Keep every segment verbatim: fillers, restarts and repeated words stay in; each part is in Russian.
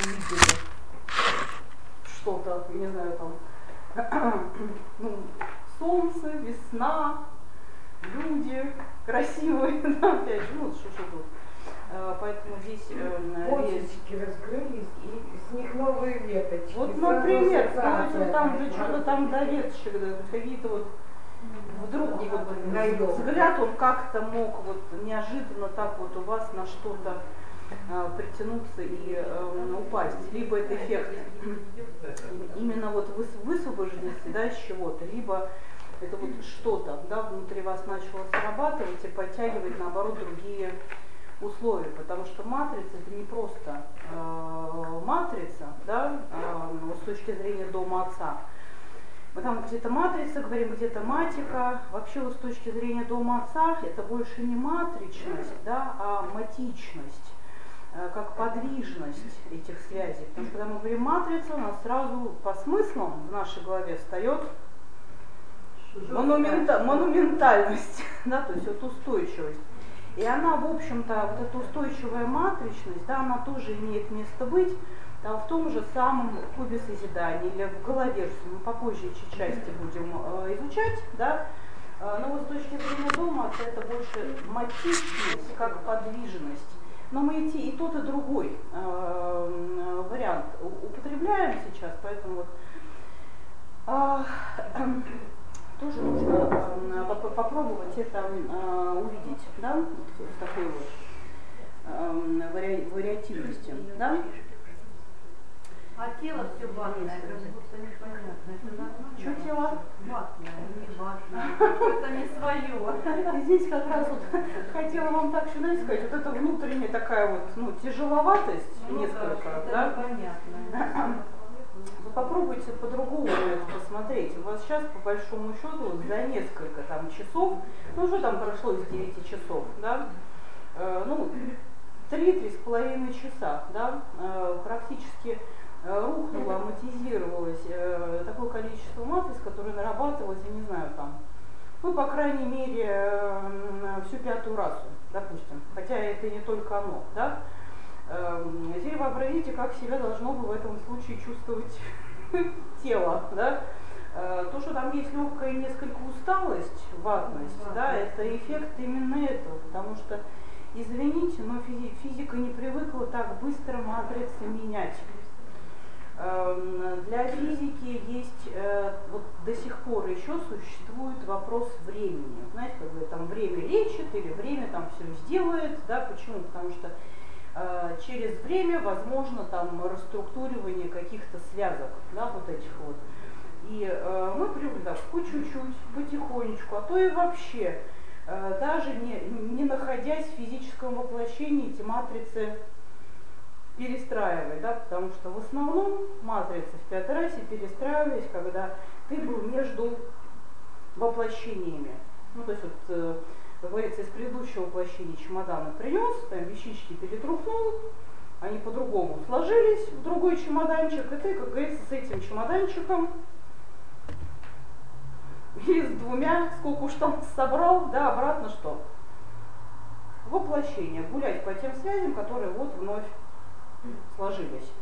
увидели что-то, не знаю, там, ну, солнце, весна, люди красивые, да, опять же, ну, что-что тут. Поэтому здесь почечки э, раскрылись, и с них новые веточки. Вот, например, если там же что-то там до веточек, да, какие-то вот вдруг вот, взгляд, он как-то мог вот неожиданно так вот у вас на что-то э, притянуться и э, упасть. Либо это эффект именно вот высвобожденности, да, из чего-то, либо это вот что-то, да, внутри вас начало срабатывать и подтягивать, наоборот, другие условия, потому что матрица это не просто э, матрица, да, э, с точки зрения дома отца. Мы там где-то матрица, говорим где-то матика. Вообще вот с точки зрения дома отца это больше не матричность, да, а матичность, э, как подвижность этих связей. Потому что когда мы говорим матрица, у нас сразу по смыслам в нашей голове встает монумента, монументальность, да, то есть вот устойчивость. И она, в общем-то, вот эта устойчивая матричность, да, она тоже имеет место быть там, в том же самом кубе созидания или в голове, что мы попозже эти части будем э, изучать, да, э, но вот с точки зрения дома это больше матичность, как подвижность. Но мы эти, и тот, и другой э, вариант употребляем сейчас, поэтому вот э, э, тоже нужно э, попробовать это э, увидеть, да, в такой вот э, вари, вариативности, да. А тело все ватное, как будто непонятно. Это нормально? Что тело? Ватное, не ватное. Это не свое. И здесь как раз вот хотела вам так еще, знаете, сказать, вот эта внутренняя такая вот, ну, тяжеловатость ну, несколько, да? Это непонятно. Вы попробуйте по-другому это посмотреть. У вас сейчас, по большому счету, вот за несколько там часов, ну уже там прошло из девяти часов, да, э, ну, три-три с половиной часа, да, э, практически э, рухнуло, амортизировалось э, такое количество матриц, которые нарабатывалось, я не знаю, там, ну, по крайней мере, э, всю пятую расу, допустим, хотя это не только оно, да. Теперь вообразите, как себя должно бы в этом случае чувствовать тело, да? То, что там есть легкая несколько усталость, ватность, да, это эффект именно этого, потому что, извините, но физика не привыкла так быстро матрицы менять. Для физики есть, вот до сих пор еще существует вопрос времени. Знаете, как бы там время лечит или время там все сделает, да, почему? Потому что через время возможно там расструктуривание каких-то связок, да, вот этих вот. И э, мы привыкли так по чуть-чуть, потихонечку, а то и вообще, э, даже не, не находясь в физическом воплощении, эти матрицы перестраивать, да, потому что в основном матрицы в пятой расе перестраивались, когда ты был между воплощениями. Ну, то есть вот, э, как говорится, из предыдущего воплощения чемоданы принес, там вещички перетрухнул, они по-другому сложились в другой чемоданчик, и ты, как говорится, с этим чемоданчиком или с двумя, сколько уж там собрал, да, обратно что? Воплощение, гулять по тем связям, которые вот вновь сложились.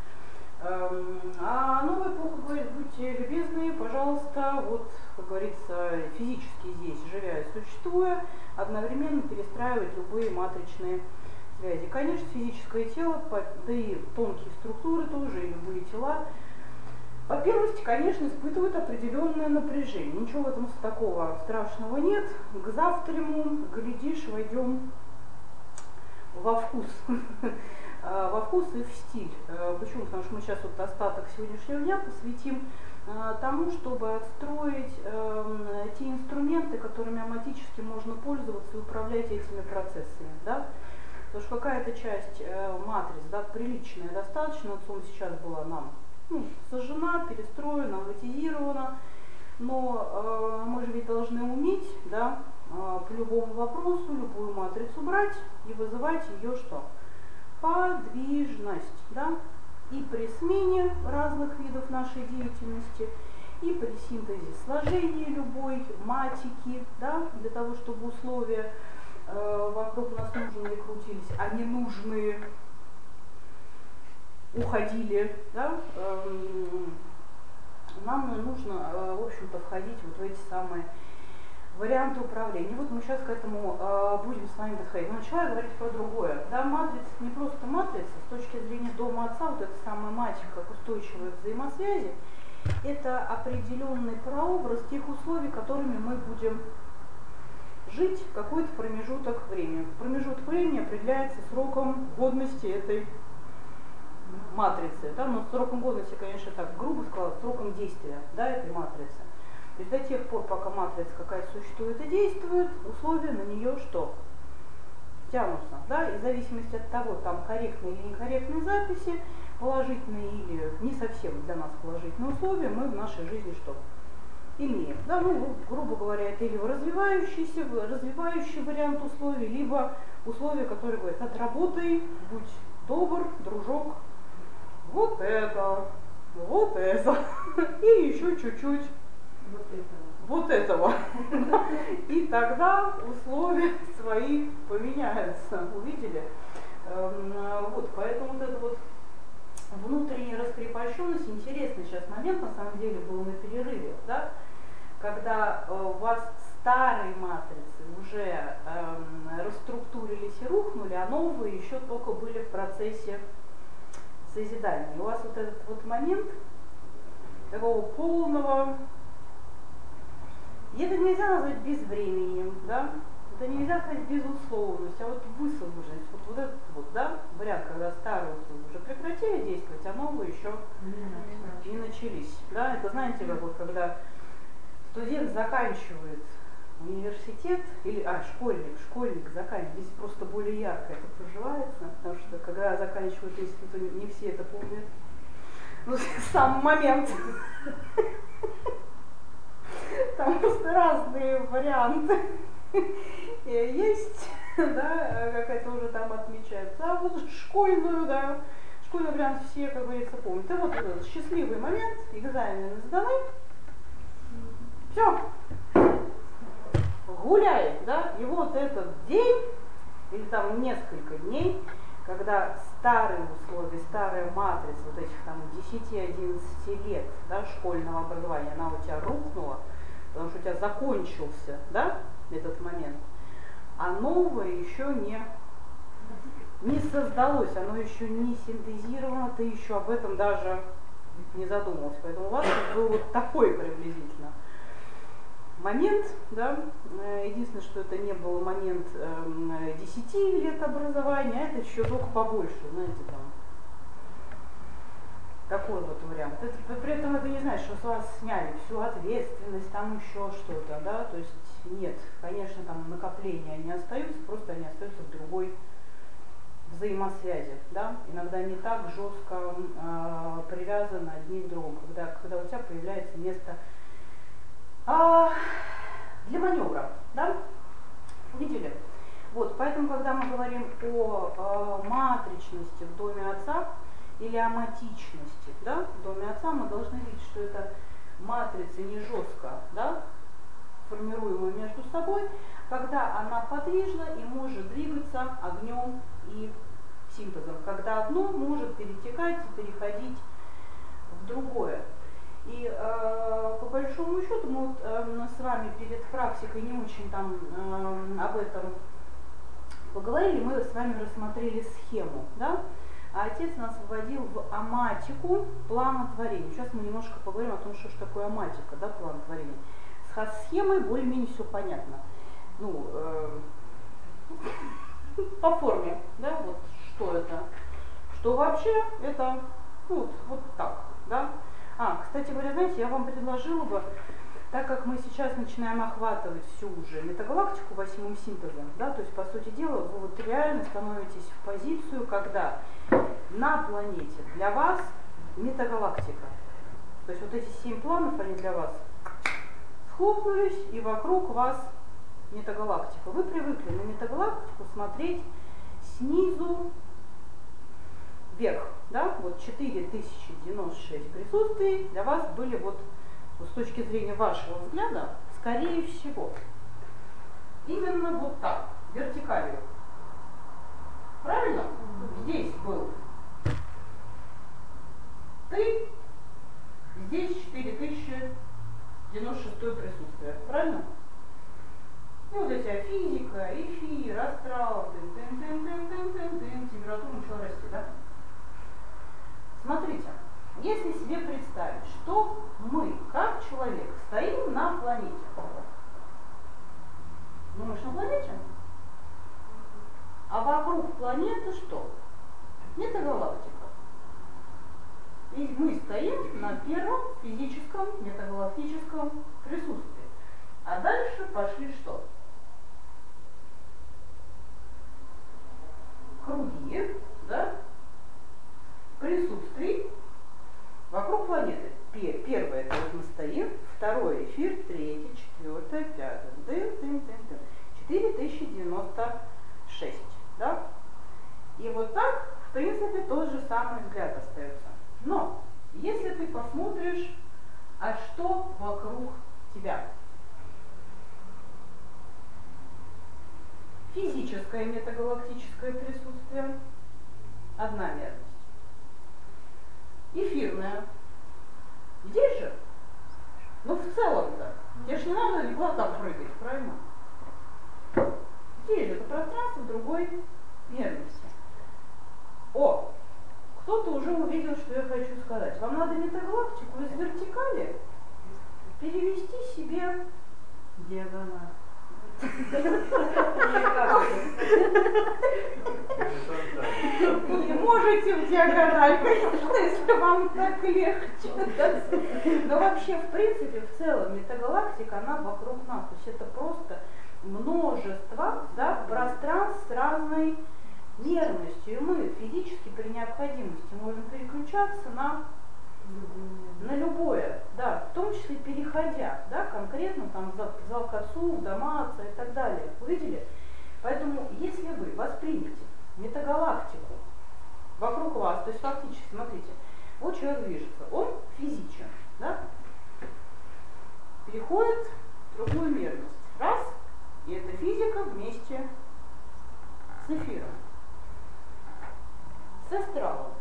А новая эпоха говорит, будьте любезны, пожалуйста, вот, как говорится, физически здесь, живя и существуя, одновременно перестраивать любые матричные связи. Конечно, физическое тело, да и тонкие структуры тоже, и любые тела, по первости, конечно, испытывают определенное напряжение. Ничего в этом такого страшного нет. К завтраму, глядишь, войдем во вкус. Во вкус и в стиль. Почему? Потому что мы сейчас вот остаток сегодняшнего дня посвятим тому, чтобы отстроить те инструменты, которыми аматически можно пользоваться и управлять этими процессами. Да? Потому что какая-то часть матриц, да, приличная достаточно, вот он сейчас была нам ну, сожжена, перестроена, аматизирована, но мы же ведь должны уметь, да, по любому вопросу, любую матрицу брать и вызывать ее что? Подвижность, да, и при смене разных видов нашей деятельности, и при синтезе сложения любой матики, да, для того, чтобы условия э, вокруг нас нужные крутились, а не нужные. уходили, да, нам нужно, в общем-то, входить вот в эти самые варианты управления. И вот мы сейчас к этому будем с вами подходить. Но начала я говорить про другое. Да, матрица не просто матрица, с точки зрения дома отца, вот эта самая мать как устойчивые взаимосвязи, это определенный прообраз тех условий, которыми мы будем жить какой-то промежуток времени. Промежуток времени определяется сроком годности этой матрицы. Да? Но сроком годности, конечно, так грубо сказала, сроком действия, да, этой матрицы. То есть до тех пор, пока матрица какая-то существует и действует, условия на нее что? Тянутся. Да? И в зависимости от того, там корректные или некорректные записи, положительные или не совсем для нас положительные условия, мы в нашей жизни что? Имеем. Да, ну, грубо говоря, это или развивающийся, развивающий вариант условий, либо условия, которые говорят, отработай, будь добр, дружок, вот это, вот это, и еще чуть-чуть вот этого. И тогда условия свои поменяются. Увидели? Вот, поэтому вот эта вот внутренняя раскрепощенность, интересный сейчас момент, на самом деле, был на перерыве, да? Когда у вас старые матрицы уже э, расструктурились и рухнули, а новые еще только были в процессе созидания. И у вас вот этот вот момент такого полного, и это нельзя назвать безвременем, да? Это нельзя сказать безусловность, а вот высвобожденность. Вот, вот этот вот, да, вариант, когда старые условия уже прекратили действовать, а новые еще не начались. Да? Это знаете, как вот когда студент заканчивает университет, или, а, школьник, школьник заканчивает, здесь просто более ярко это проживается, потому что когда заканчивают институт, не все это помнят. Ну, сам момент. Там просто разные варианты есть, да, как это уже там отмечается. А вот школьную, да, школьный вариант все, как говорится, помнят. И вот этот счастливый момент, экзамены сданы, все, гуляет, да, и вот этот день, или там несколько дней, когда старые условия, старая матрица вот этих там десяти-одиннадцати лет, да, школьного образования, она у тебя рухнула, потому что у тебя закончился, да, этот момент, а новое еще не, не создалось, оно еще не синтезировано, ты еще об этом даже не задумывался. Поэтому у вас был вот такой приблизительно момент, да, единственное, что это не был момент э, десяти лет образования, а это еще только побольше, знаете, там, такой вот вариант. Это, при этом это не значит, что с вас сняли всю ответственность, там еще что-то, да, то есть нет, конечно, там накопления они остаются, просто они остаются в другой взаимосвязи, да, иногда не так жестко э, привязаны одни к другому, когда, когда у тебя появляется место а, для маневра, да, видели? Вот, поэтому, когда мы говорим о, о матричности в доме отца или о матичности, да, в доме отца, мы должны видеть, что это матрица не жестко, да, формируемая между собой, когда она подвижна и может двигаться огнем и синтезом, когда одно может перетекать и переходить в другое. И э, по большому счету мы вот, э, с вами перед практикой не очень там э, об этом поговорили, мы с вами рассмотрели схему, да? А отец нас вводил в аматику плана творения. Сейчас мы немножко поговорим о том, что же такое аматика, да, план творения. С схемой более-менее все понятно. Ну, э, по форме, да, вот что это. Что вообще это, ну, вот, вот так, да. А, кстати говоря, знаете, я вам предложила бы, так как мы сейчас начинаем охватывать всю уже метагалактику восьмым синтезом, да, то есть, по сути дела, вы вот реально становитесь в позицию, когда на планете для вас метагалактика. То есть вот эти семь планов, они для вас схлопнулись, и вокруг вас метагалактика. Вы привыкли на метагалактику смотреть снизу вверх, да, вот четыре тысячи девяносто шесть присутствий для вас были вот, вот с точки зрения вашего взгляда, скорее всего, именно вот так, вертикалью. Правильно? Здесь был шестое присутствие. Правильно? И вот эти физика, эфир, астрал, тын -тын -тын -тын -тын -тын -тын, температура начала расти, да? Смотрите, если себе представить, что мы, как человек, стоим на планете. Ну, мы же на планете. А вокруг планеты что? Метагалактика. И мы стоим на первом физическом метагалактическом присутствии. А дальше пошли что? Круги, да, присутствий вокруг планеты. Первое, это вот мы стоим, второй эфир, третий, четвертое, пятое. Дын, дын, дын, дын. четыре тысячи девяносто шесть, да? И вот так, в принципе, тот же самый взгляд остается. Но, если ты посмотришь, а что вокруг тебя? Физическое метагалактическое присутствие, одна мерность. Эфирное. Здесь же, ну в целом-то, тебе же не надо никуда там прыгать, правильно? Здесь же это пространство другой мерности. О, кто-то уже увидел, что я хочу сказать. Вам надо метагалактику из вертикали перевести себе в диагональ. Не можете в диагональ, конечно, если вам так легче. Но вообще, в принципе, в целом, метагалактика, она вокруг нас. То есть это просто множество, да, пространств с разной мерностью. И мы физически при необходимости можем переключаться на, на любое, да, в том числе переходя, да, конкретно там в зал к отцу, в дома отца и так далее. Увидели? Поэтому, если вы воспримете метагалактику вокруг вас, то есть фактически, смотрите, вот человек движется, он физичен, да, переходит в другую мерность. Раз, и это физика вместе с эфиром, с астралом.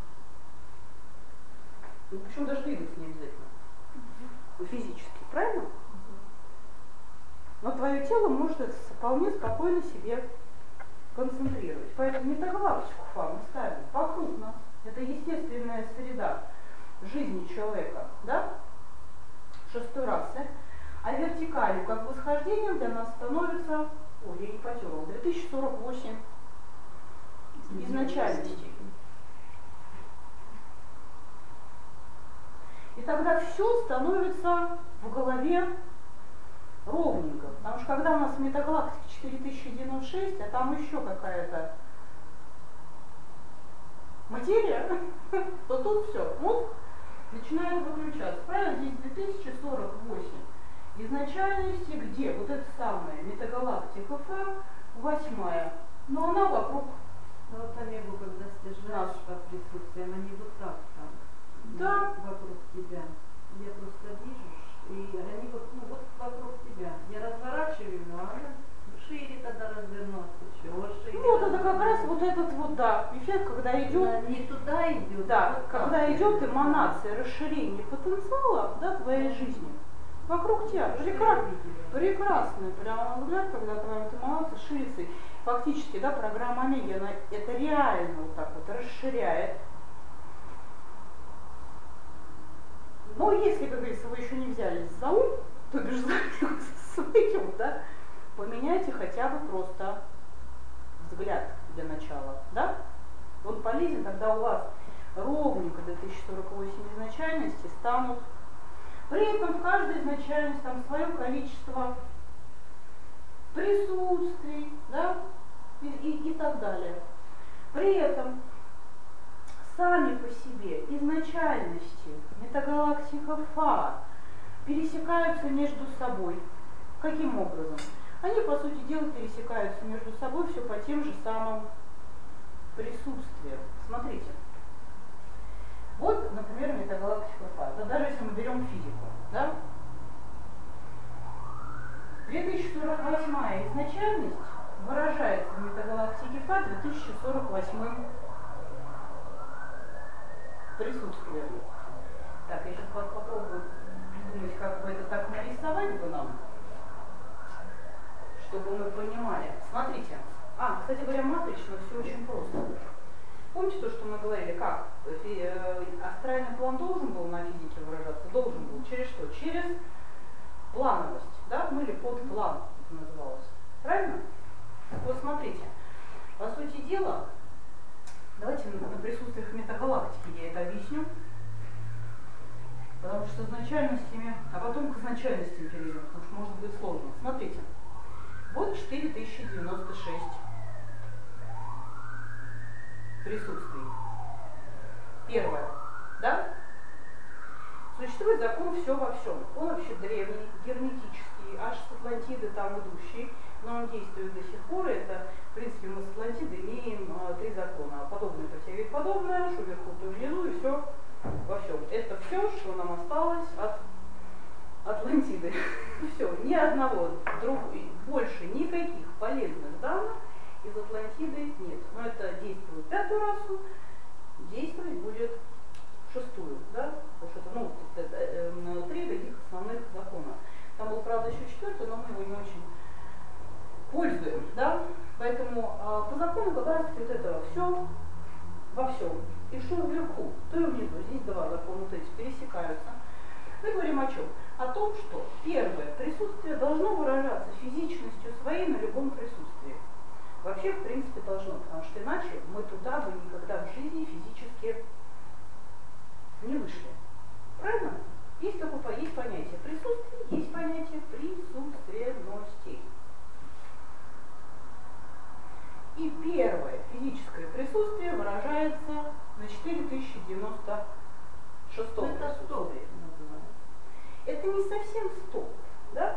Ну, причем даже двигаться не обязательно. Физически, правильно? Но твое тело может это вполне спокойно себе концентрировать. Поэтому метагалактику фа мы ставим вокруг нас. Это естественная среда жизни человека, да? Шестой расы. А вертикалью, как восхождением, для нас становится, ой, я не потерла, две тысячи сорок восемь изначальностей. И тогда все становится в голове ровненько. Потому что когда у нас в метагалактике четыре тысячи девяносто шесть, а там еще какая-то материя, то тут все, мозг начинает выключаться. Правильно, здесь две тысячи сорок восемь изначальности, где вот эта самая метагалактика Фа, восьмая, но она вокруг. Ну вот Омегу, когда снижаешь по присутствиям, они вот так там, да, вокруг тебя. Я просто вижу, и они вот, ну, вот вокруг тебя. Я разворачиваю, а она шире тогда развернется, чего шире. Ну вот это как раз вот этот вот, да, эффект, когда идет. Да, не туда идет. Да, вот когда так идет идет. эманация, расширение потенциала, да, твоей жизни. Вокруг тебя. Прекра... Прекрасный прямо взгляд, когда твоя эманация ширится. Фактически, да, программа Омеги, она это реально вот так вот расширяет. Но если, как говорится, вы еще не взялись за ум, то бишь за своим, да, поменяйте хотя бы просто взгляд для начала, да? Он полезен, когда у вас ровненько две тысячи сорок восемь изначальностей станут. При этом в каждой изначальности там свое количество присутствий, да, и, и, и так далее. При этом сами по себе изначальности метагалактика Фа пересекаются между собой. Каким образом? Они, по сути дела, пересекаются между собой все по тем же самым присутствиям. Смотрите. Вот, например, метагалактика Фа. Да, даже если мы берем физику, да? две тысячи сорок восьмая изначальность выражается в метагалактике Фа две тысячи сорок восьмым присутствием. Так, я сейчас попробую думать, как бы это так нарисовать бы нам, чтобы мы понимали. Смотрите. А, кстати говоря, матрично все очень просто. Помните то, что мы говорили, как астральный план должен был на физике выражаться? Должен был. Через что? Через плановость. Да? Ну или подплан это называлось. Правильно? Вот смотрите. По сути дела, давайте на присутствиях метагалактики я это объясню. Потому что с изначальностями, а потом к изначальностям перейдем, потому что может быть сложно. Смотрите. Вот четыре тысячи девяносто шесть присутствий. Первое. Да? Существует закон все во всем. Он вообще древний, герметический, аж с Атлантиды там идущий, но он действует до сих пор. И это, в принципе, мы с Атлантиды имеем а, три закона. Подобное притягивает подобное, что вверху, то внизу, и все во всем. Это все, что нам осталось от Атлантиды. Все, ни одного, друг, больше никаких полезных данных из Атлантиды нет. Но это действует пятую расу, действовать будет шестую, да? Потому что это, ну, это, э, три таких основных закона. Там был, правда, еще четвертый, но мы его не очень пользуем, да? Поэтому э, по закону как раз вот этого все во всем. И что вверху, то и внизу. Здесь два закона вот эти пересекаются. Мы говорим о чем? О том, что первое присутствие должно выражаться физичностью своей на любом присутствии. Вообще, в принципе, должно, потому что иначе мы туда бы никогда в жизни физически не вышли. Правильно? Есть такое, есть понятие присутствия, есть понятие присутственности. И первое физическое присутствие выражается на четыре тысячи девяносто шестом присутствии. Это не совсем стоп, да?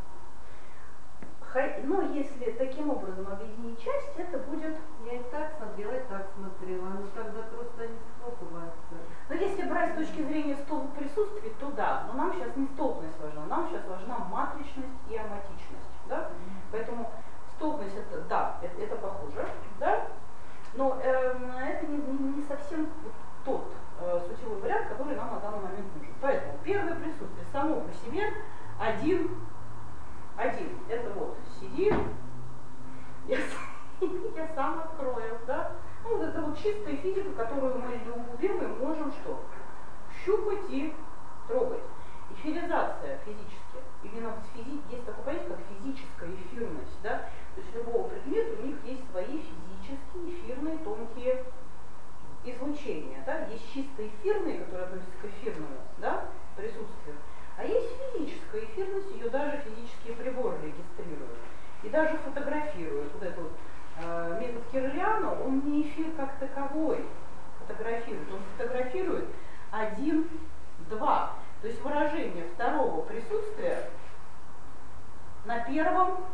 Но если таким образом объединить часть, это будет... Я и так смотрела, и так смотрела, но тогда просто не схлопывается. Но если брать с точки зрения столб присутствия, то да, но нам сейчас не столбность важна, нам сейчас важна матричность и аматичность, да? Mm-hmm. Поэтому столбность, это, да, это, это похоже, да? Но э, это не, не, не совсем тот э, сутевой вариант, который нам на данный момент нужен. Поэтому первое присутствие само по себе один, один. Это вот сидим, я, я сам открою, да? Ну, вот это вот чистая физика, которую мы любим, можем что? Щупать и трогать. Эфиризация физически. Именно вот физи... есть такое понятие, как физическая эфирность, да? То есть любого предмета у них есть свои физические, эфирные, тонкие излучения, да? Есть чисто эфирные, которые относятся к эфирному, да, присутствию, а есть физическая эфирность, ее даже физические приборы регистрируют и даже фотографируют. Вот этот вот, э, метод Кирлиана, он не эфир как таковой фотографирует, он фотографирует один, два. То есть выражение второго присутствия на первом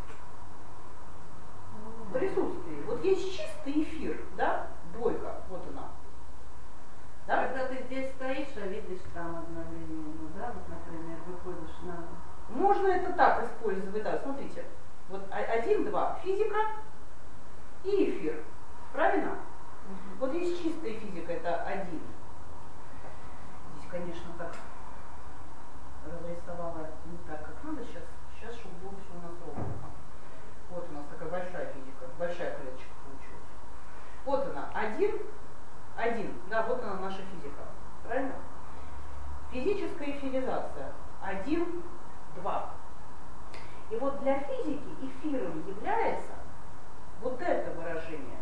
присутствии. Вот есть чистый эфир, да, двойка, вот она. Да? Когда ты здесь стоишь, а видишь там одновременно, да, вот, например, выходишь на... Можно это так использовать, да, смотрите. Вот один, два, физика и эфир, правильно? Mm-hmm. Вот есть чистая физика, это один. Здесь, конечно, так разрисовала не так, как надо сейчас. Сейчас, чтобы было все у нас ровно. Вот у нас такая большая физика, большая клеточка получилась. Вот она, один, один, да, вот она наша физика, правильно? Физическая эфиризация, один, два. И вот для физики эфиром является вот это выражение.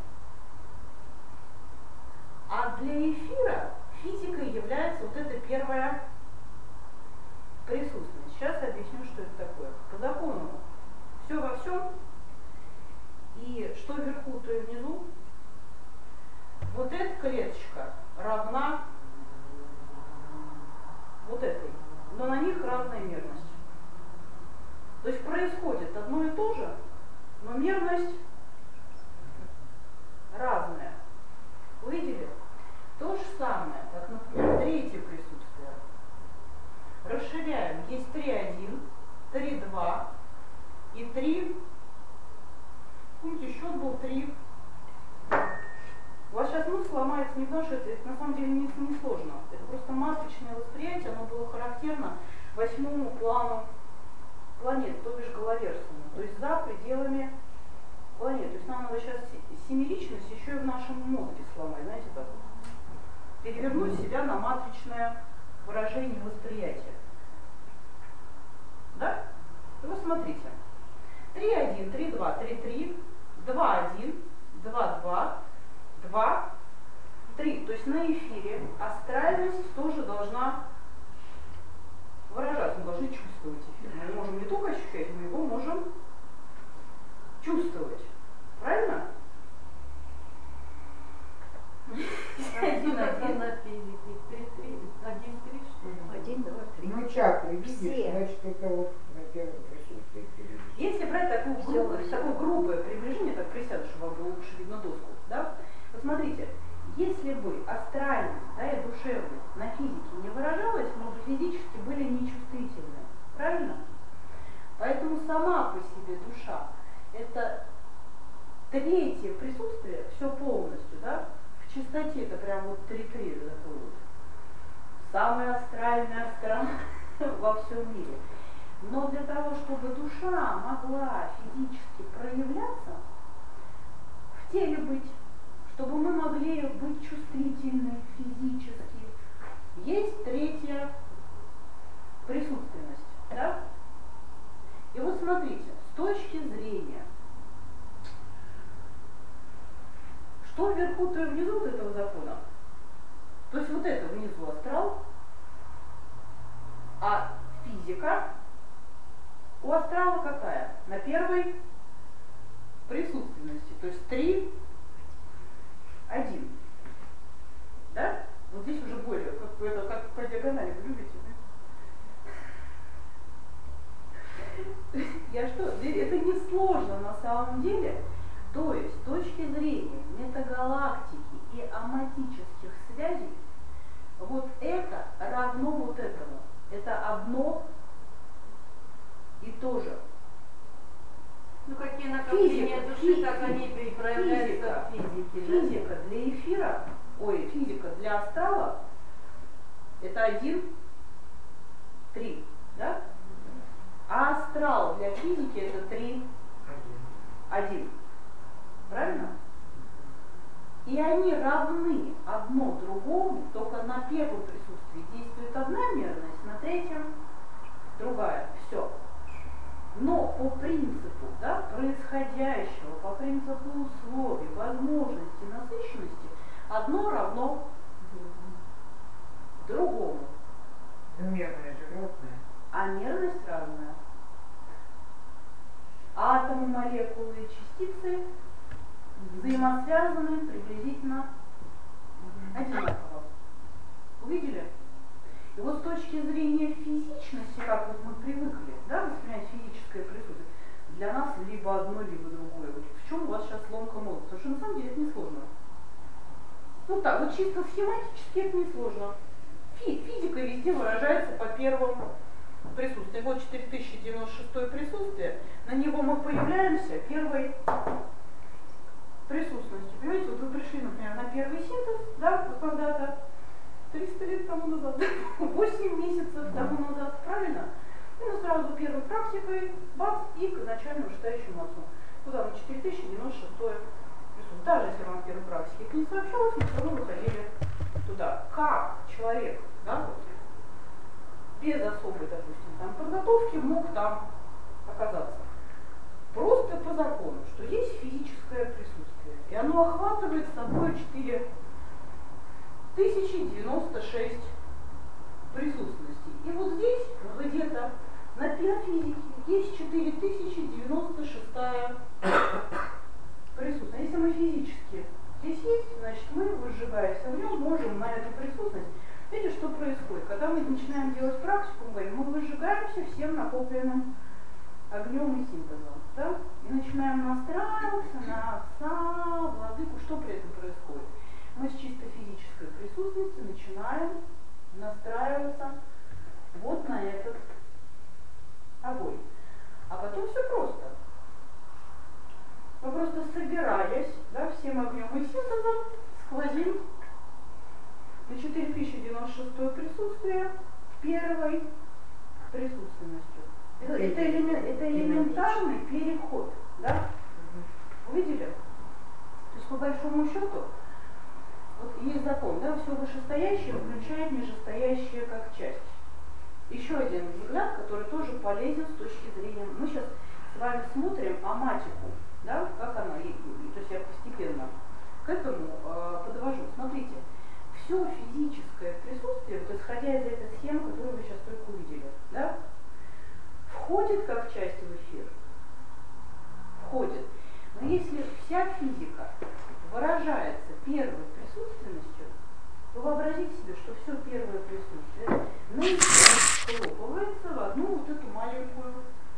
А для эфира физикой является вот это первое присутствие. Сейчас я объясню, что это такое. По закону все во всем, и что вверху, то и внизу. Вот эта клеточка равна вот этой, но на них разная мерность. То есть происходит одно и то же, но мерность разная. Увидели? То же самое, как, например, третье присутствие. Расширяем. Есть три один, три два и три. Помните, счет был три. У вас сейчас мозг сломается не потому, что это, это на самом деле не, не сложно. Это просто матричное восприятие, оно было характерно восьмому плану планет, то бишь головерсому, то есть за пределами планет. То есть нам надо сейчас семеричность еще и в нашем мозге сломать, знаете, так вот. Перевернуть себя на матричное выражение восприятия. Да? И вот смотрите. три один, три два, три три, два один, два два, два, три. То есть на эфире астральность тоже должна выражаться. Мы должны чувствовать эфир. Мы можем не только ощущать, мы его можем чувствовать. Правильно? Один, один на физике. Три, три, один, три, что ли? Один, два, три. Ну, чакры, видишь, Все. значит, это вот на первом присутствии. Если брать такое грубое, такое грубое приближение, так присяду, чтобы вам было лучше видно доску, да? Вот смотрите, если бы астральность, да, и душевность на физике не выражалась, мы бы физически были нечувствительны. Правильно? Поэтому сама по себе душа — это третье присутствие, все полностью, да? В чистоте это прям вот три-три такое вот. Самая астральная страна во всем мире. Но для того, чтобы душа могла физически проявляться, в теле быть, чтобы мы могли быть чувствительны физически, есть третья присутственность. Да? И вот смотрите, с точки зрения, что вверху, то и внизу вот этого закона. То есть вот это внизу астрал, а физика у астрала какая? На первой присутственности. То есть три, один. Да? Вот здесь уже более, как, это, как по диагонали, вы любите, да? Я что? Это не сложно на самом деле. То есть с точки зрения метагалактики и аматических связей, вот это равно вот этому. Это одно и то же. Ну какие накопления Физика, души, физика, как они проявляются в физике. Физика Да? для эфира, ой, физика для астрала, это один, три, да? А астрал для физики это три, один. Правильно? И они равны одно другому, только на первом присутствии действует одна мерность, на третьем другая. Все. Но по принципу, да, происходящего, по принципу условий, возможности, насыщенности, одно равно другому. Мерное животное. А мерность разная. Атомы, молекулы и частицы взаимосвязаны приблизительно одинаково. Увидели? И вот с точки зрения физичности, как вот мы привыкли, да, воспринять физическое присутствие, для нас либо одно, либо другое. Вот в чем у вас сейчас ломка мозга? Потому что на самом деле это не сложно. Ну так, вот чисто схематически это не сложно. Фи- физика везде выражается по первому присутствию. Вот четыре тысячи девяносто шестое присутствие, на него мы появляемся первой присутственностью. Понимаете, вот вы пришли, например, на первый синтез, да, вот когда-то, триста лет тому назад, восемь месяцев тому назад, правильно? И ну сразу первой практикой, бац, и к изначальному читающему отцу. Куда на четыре тысячи девяносто шестое присутствие. Даже если вам в первой практике это не сообщалось, мы все равно выходили туда. Как человек, да, вот, без особой, допустим, там, подготовки мог там оказаться? Просто по закону, что есть физическое присутствие. И оно охватывает собой четыре тысячи девяносто шесть присутственностей. И вот здесь где-то на биофизике есть четыре тысячи девяносто шестая присутственность. Если мы физически здесь есть, значит мы, выжигаясь в нем, можем на эту присутственность. Видите, что происходит? Когда мы начинаем делать практику, мы говорим, мы выжигаемся всем накопленным огнем и синтезом. Да? И начинаем настраиваться на отца, владыку. Что при этом происходит? Мы с чисто физической присутственности начинаем настраиваться вот на этот огонь. А потом все просто. Мы просто собираясь, да, всем огнем и синтезом сквозим четыре тысячи девяносто шестое присутствие первой присутственностью. Это, это, элемент, это элементарный переход, да? Увидели? То есть по большому счету, вот есть закон, да, все вышестоящее включает нижестоящее как часть. Еще один взгляд, который тоже полезен с точки зрения. Мы сейчас с вами смотрим аматику, да, как она, то есть я постепенно к этому э, подвожу. Смотрите, все физическое присутствие, вот исходя из этой схемы, которую вы сейчас только увидели, да, входит как часть в эфир. Входит. Но если вся физика выражается первой присутственностью, то вообразите себе, что все первое присутствие наизусть схлопывается в одну вот эту маленькую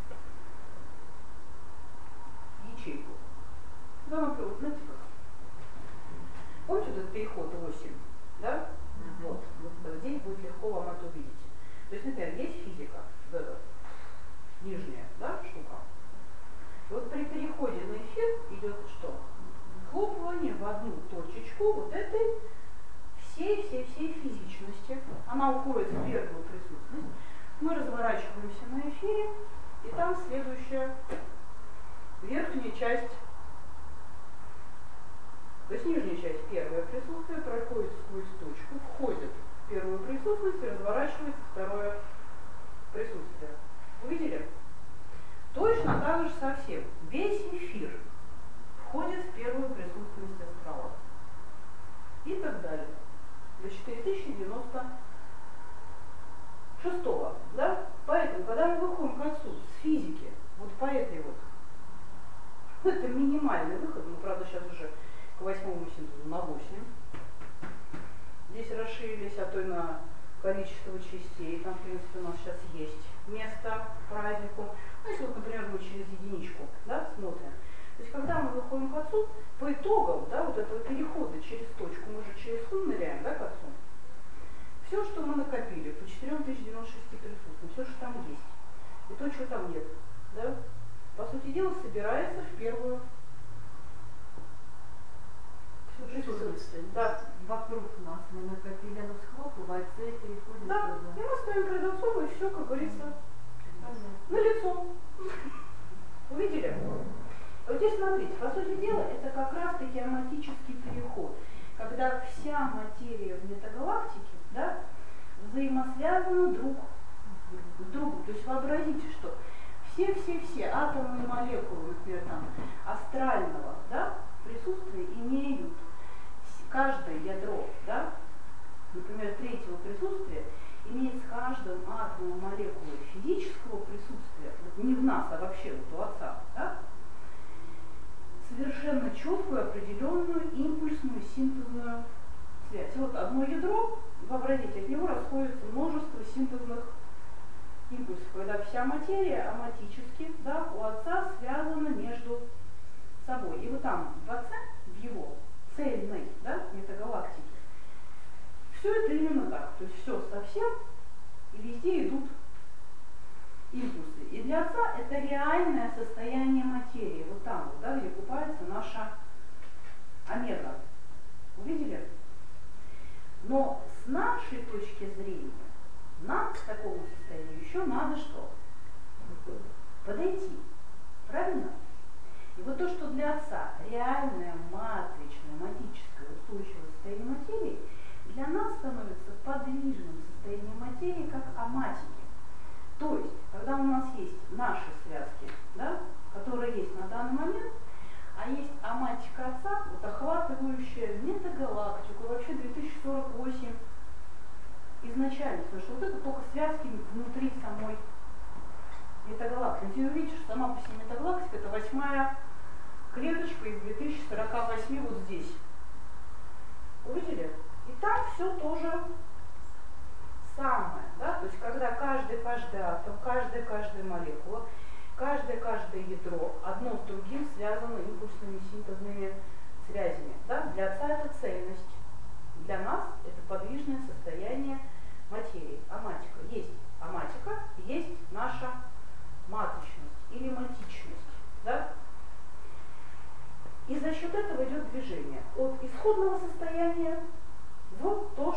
ячейку. Да, например, знаете как? Помните вот этот переход восемь? Да? Mm-hmm. Вот, вот здесь будет легко вам это увидеть. То есть, например, есть физика, вот эта нижняя, да, штука. И вот при переходе на эфир идет что? Схлопывание в одну точечку вот этой всей-всей-всей физичности. Она уходит в первую присутственность. Мы разворачиваемся на эфире, и там следующая верхняя часть, то есть нижняя часть, первое присутствие, проходит сквозь точку, входит в первую присутственность и разворачивается второе присутствие. Увидели? Точно так же совсем. Весь эфир входит в первую присутственность астрала. И так далее. До четыре тысячи девяносто шестого. Да? Поэтому, когда мы выходим к отцу с физики, вот по этой вот, это минимальный выход, мы, правда, сейчас уже к восьмому синтезу на восемь. Здесь расширились, а то и на количество частей. Там, в принципе, у нас сейчас есть место празднику. Ну, если вот, например, мы через единичку, да, смотрим. То есть, когда мы выходим к отцу, по итогам, да, вот этого перехода через точку, мы же через хум ныряем, да, к отцу. Все, что мы накопили по четыре тысячи девяносто шесть присутствий, все, что там есть, и то, что там нет, да, по сути дела, собирается в первую присутствие. Да. Вокруг нас мы накопили, оно схлопывается и переходит. Да, и мы стоим перед отцом, и все, как говорится, на лицо. Увидели? Вот здесь смотрите, по сути дела, это как раз-таки аматический переход, когда вся материя в метагалактике, да, взаимосвязана друг с другом. То есть вообразите, что все-все-все атомы и молекулы, например, там, астрального, да, присутствия имеют каждое ядро, да, например, третьего присутствия, имеет с каждым атомом молекулы физического присутствия, вот не в нас, а вообще вот у отца, да, совершенно четкую, определенную импульсную синтезную связь. И вот одно ядро, вообразите, от него расходится множество синтезных импульсов, когда вся материя аматически, да, у отца связана между собой. И вот там в отце, в его цельной, да, метагалактике, все это именно так. То есть все совсем, и везде идут импульсы. И для отца это реальное состояние материи. Вот там, вот, да, где купается наша омега. Увидели? Но с нашей точки зрения, нам к такому состоянию еще надо что? Подойти. Правильно? И вот то, что для отца реальное матричное, матическое, устойчивое состояние материи, для нас становится подвижным состоянием материи, как аматики. То есть, когда у нас есть наши связки, да, которые есть на данный момент, а есть аматика отца, вот, охватывающая метагалактику, вообще две тысячи сорок восемь изначально, потому что вот это только связки внутри самой метагалактики. Вы увидите, что сама по себе метагалактика это восьмая клеточка из две тысячи сорока восьми вот здесь. Увидели? И там все тоже самое, да, то есть когда каждый, каждый атом, каждая, каждая молекула, каждое, каждое ядро одно с другим связано импульсными синтезными связями, да, для отца это цельность, для нас это подвижное состояние материи, аматика. Есть аматика, есть наша матричность или матичность, да. И за счет этого идет движение от исходного состояния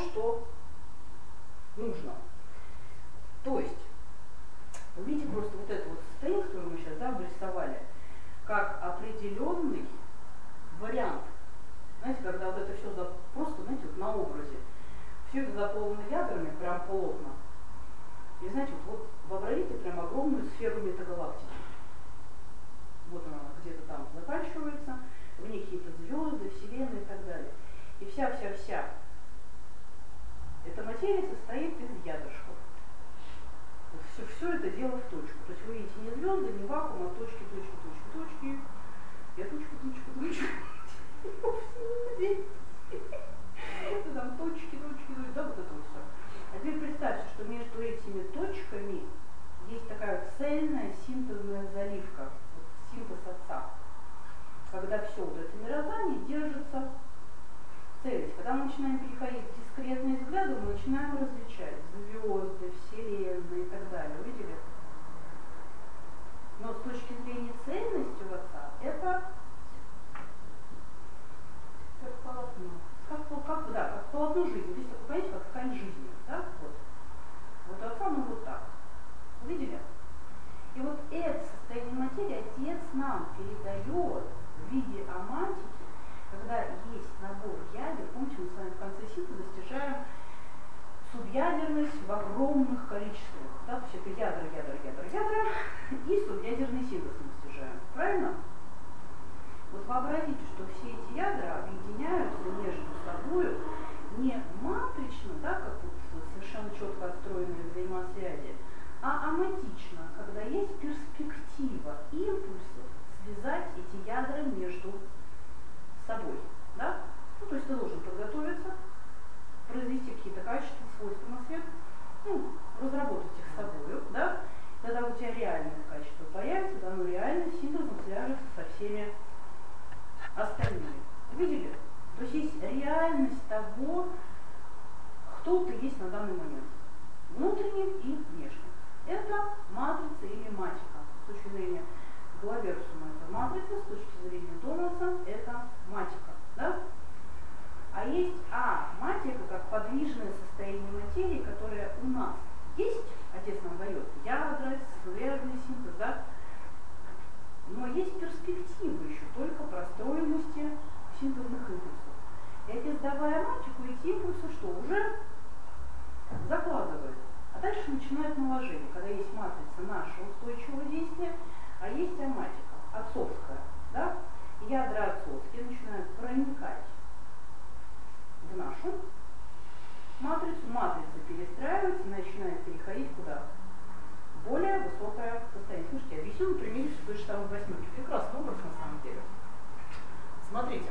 что нужно. То есть, видите просто вот это вот состояние, которое мы сейчас, да, обрисовали, как определенный вариант. Знаете, когда вот это все за, просто, знаете, вот на образе, все это заполнено ядрами, прям плотно. И знаете, вот, вот вообразите прям огромную сферу метагалактики. Вот она где-то там заканчивается, в ней какие-то звезды, вселенная и так далее. И вся-вся-вся эта материя состоит из ядрышков. Вот все, все это дело в точку. То есть вы видите не звезды, не вакуум, а точки, точки, точки, точки. Я точку, точку, точку. Там точки, точки, точки, да, вот это вот все. А теперь представьте, что между этими точками есть такая цельная синтезная заливка, вот синтез отца. Когда все вот это мироздание держится в целости. Когда мы начинаем переходить в дискретные взгляды, мы начинаем различать звезды, вселенные и так далее. Увидели? Но с точки зрения цельности у отца, это как полотно. Как, как, да, как полотно жизни. Здесь такое, понимаете, как ткань жизни. Да? Вот. Вот у отца, ну вот так. Увидели? И вот это состояние материи отец нам передает в виде амантики, когда есть набор ядер. Помните, мы с вами в конце синтеза достижаем субъядерность в огромных количествах. Да? То есть это ядра, ядра, ядра, ядра, и субъядерный синтез мы достижаем. Правильно? Вот вообразите, что все эти ядра объединяются между собой не матрично, да, как вот совершенно четко отстроенные взаимосвязи, а аматично, когда есть перспектива импульсов связать эти ядра между собой. Да? Ну, то есть ты должен подготовиться, произвести какие-то качества, свойства на свет, ну, разработать их с собой, да? Тогда у тебя реальное качество появится, да, оно реально синтезом свяжется со всеми остальными. Видели? То есть есть реальность того, кто ты есть на данный момент. Внутренний и внешний. Это матрица или матика. С точки зрения Главерсума это матрица, с точки зрения Томаса это матика. Да? А есть а матика как подвижное состояние материи, которое у нас есть, отец нам дает, ядра, связанный синтез, да? Но есть перспектива еще только простроенности синтезных импульсов. И отец, давая матику, эти импульсы что? Уже закладывает. А дальше начинает наложение, когда есть матрица нашего устойчивого действия, а есть аматика, отцовская. Да? Ядра отцовские начинают проникать в нашу матрицу, матрица перестраивается, начинает переходить куда? Более высокое состояние. Слушайте, я объясню на примере той же самой восьмерки. Прекрасный образ на самом деле. Смотрите.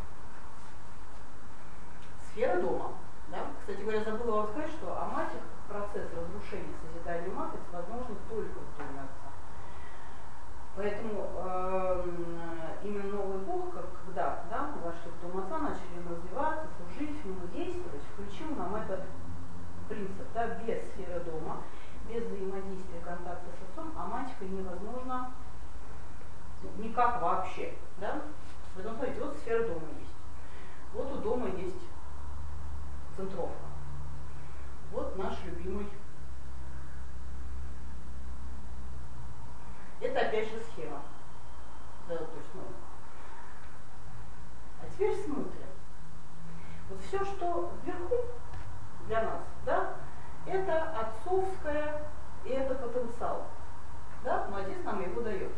Сфера дома. Да? Кстати говоря, забыла вам сказать, что аматик, процесс разрушения созидания матриц, возможен только в доме отца. Поэтому э, именно новая эпоха, когда да, мы вошли в дом отца, начали мы развиваться, служить, в нему действовать, включил нам этот принцип. Да, без сферы дома, без взаимодействия, контакта с отцом, аматика невозможно никак вообще. Да? Поэтому, смотрите, вот сфера дома есть. Вот у дома есть центровка. Вот наш любимый. Это опять же схема. Да, то есть, ну. А теперь смотрим. Вот все, что вверху для нас, да, это отцовское и это потенциал. Да, но отец нам его дает.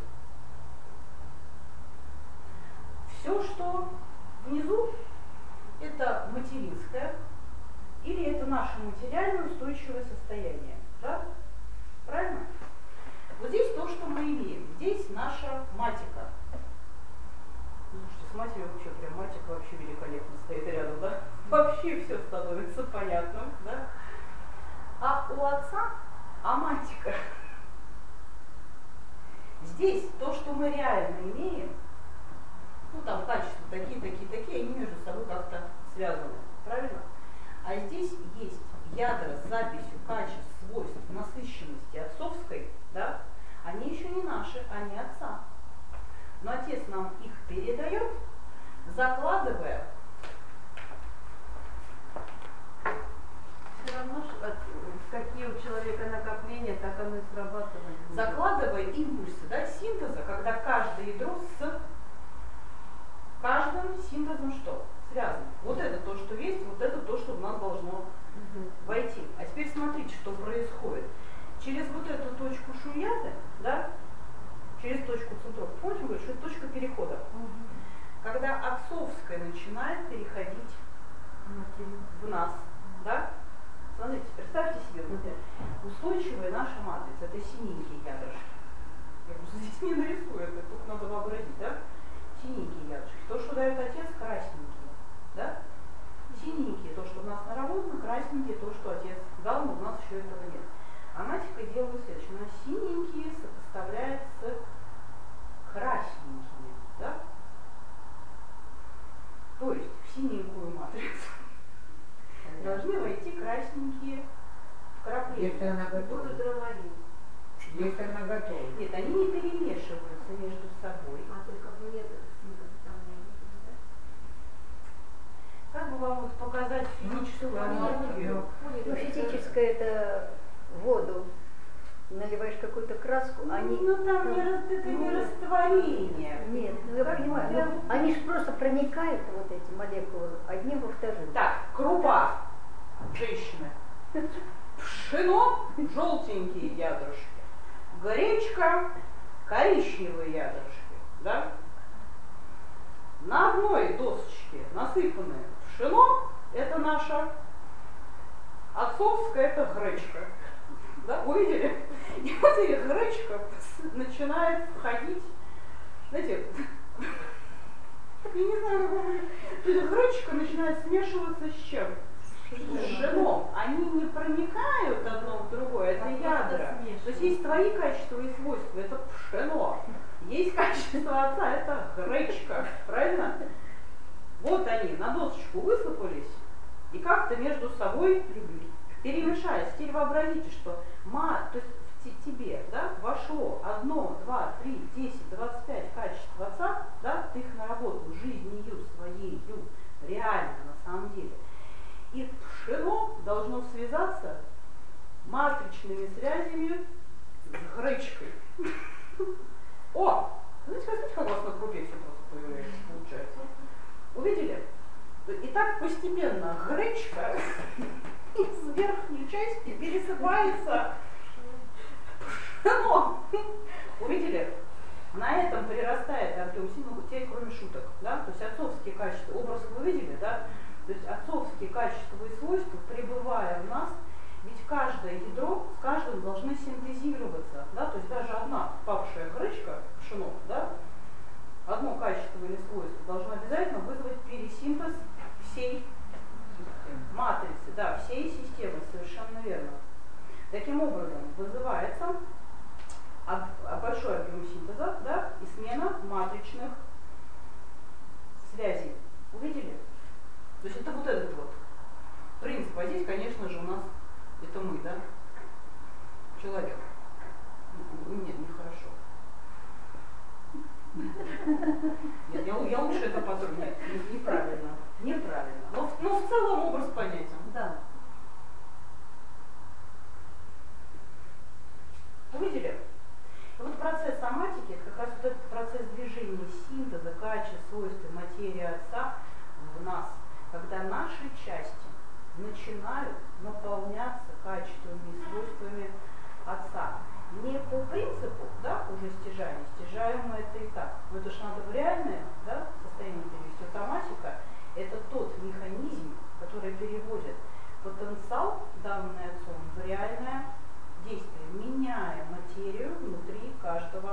Все, что внизу, это материнское, или это наше материальное устойчивое состояние. Да? Правильно? Вот здесь то, что мы имеем. Здесь наша матика. Слушайте, с матерью вообще прям матика вообще великолепно стоит рядом, да? Вообще все становится понятным, да? А у отца аматика. Здесь то, что мы реально имеем, ну там качества такие, такие, такие, они между собой как-то связаны. Правильно? А здесь есть ядра с записью качеств, свойств, насыщенности отцовской, да? Они еще не наши, они отца. Но отец нам их передает, закладывая нас должно войти. А теперь смотрите, что происходит. Через вот эту точку шуяты, да, через точку центров, помните, говорю, что это точка перехода. Когда отцовская начинает переходить в нас, да, смотрите, представьте себе, например, устойчивая наша матрица, это синенькие ядрышки. Я просто здесь не нарисую, это только надо вообразить, да? Синенькие ядрышки. То, что дает отец, красненькие, да? Синенькие, то, что у нас наработано, красненькие, то, что отец дал, но у нас еще этого нет. А матика делает следующее. Она синенькие сопоставляет с красненькими, да? То есть в синенькую матрицу должны войти красненькие вкрапления. Если она готова. Будут ромарин. Если она готова. Нет, они не перемешиваются между собой. А только мне там Как бы вам вот показать физическую Ну, аналогию? Ну, физическое это воду. Наливаешь какую-то краску, они... Ну там не, рас- это не растворение. Нет, ну я Как понимаю, я- ну, они же просто проникают, вот эти молекулы, одним во вторым. Так, крупа, женщины. Пшено, желтенькие ядрышки. Гречка, коричневые ядрышки. Да? На одной досочке насыпаны пшено, это наша отцовская, это гречка. Да, увидели? И вот эта гречка начинает входить, знаете, я не знаю, как вы... Эта гречка начинает смешиваться с чем? С пшеном. Они не проникают одно в другое, это ядра. То есть есть твои качества и свойства, это пшено. Есть качество отца, это гречка. Правильно? Вот они на досочку высыпались и как-то между собой перемешались. Теперь вообразите, что мат, то есть в тебе, да, вошло одно, два, три, десять, двадцать пять качеств отца, да, ты их наработал жизнью своей, реально на самом деле. И пшено должно связаться матричными связями с гречкой. О! Знаете, смотрите, как у вас на крупе все просто появляется, получается. Увидели? И так постепенно гречка из верхней части пересыпается пшено. Увидели? На этом прирастает антиусин, ну, теперь кроме шуток, да? То есть отцовские качества, образ вы видели, да? То есть отцовские качества и свойства, пребывая в нас, ведь каждое ядро с каждым должны синтезироваться, да? То есть даже одна павшая гречка, пшено, да? Одно качество или свойство должно обязательно вызвать пересинтез всей матрицы, да, всей системы, совершенно верно. Таким образом, вызывается большой объем синтеза, да, и смена матричных связей. Увидели? То есть это вот этот вот принцип. А здесь, конечно же, у нас это мы, да, человек. Нет, нехорошо. Нет, я, я лучше это потом. Нет, неправильно. Неправильно. Но, но в целом образ понятен. Да. Увидели? И вот процесс соматики, это как раз вот этот процесс движения синтеза, качеств, свойств и материи отца в нас, когда наши части начинают наполняться качествами и свойствами отца. Не по принципу, да, уже стяжания, стяжаем мы это и так, но это же надо в реальное, да, состояние перевести. Соматика – это тот механизм, который переводит потенциал, данный отцом, в реальное действие, меняя материю внутри каждого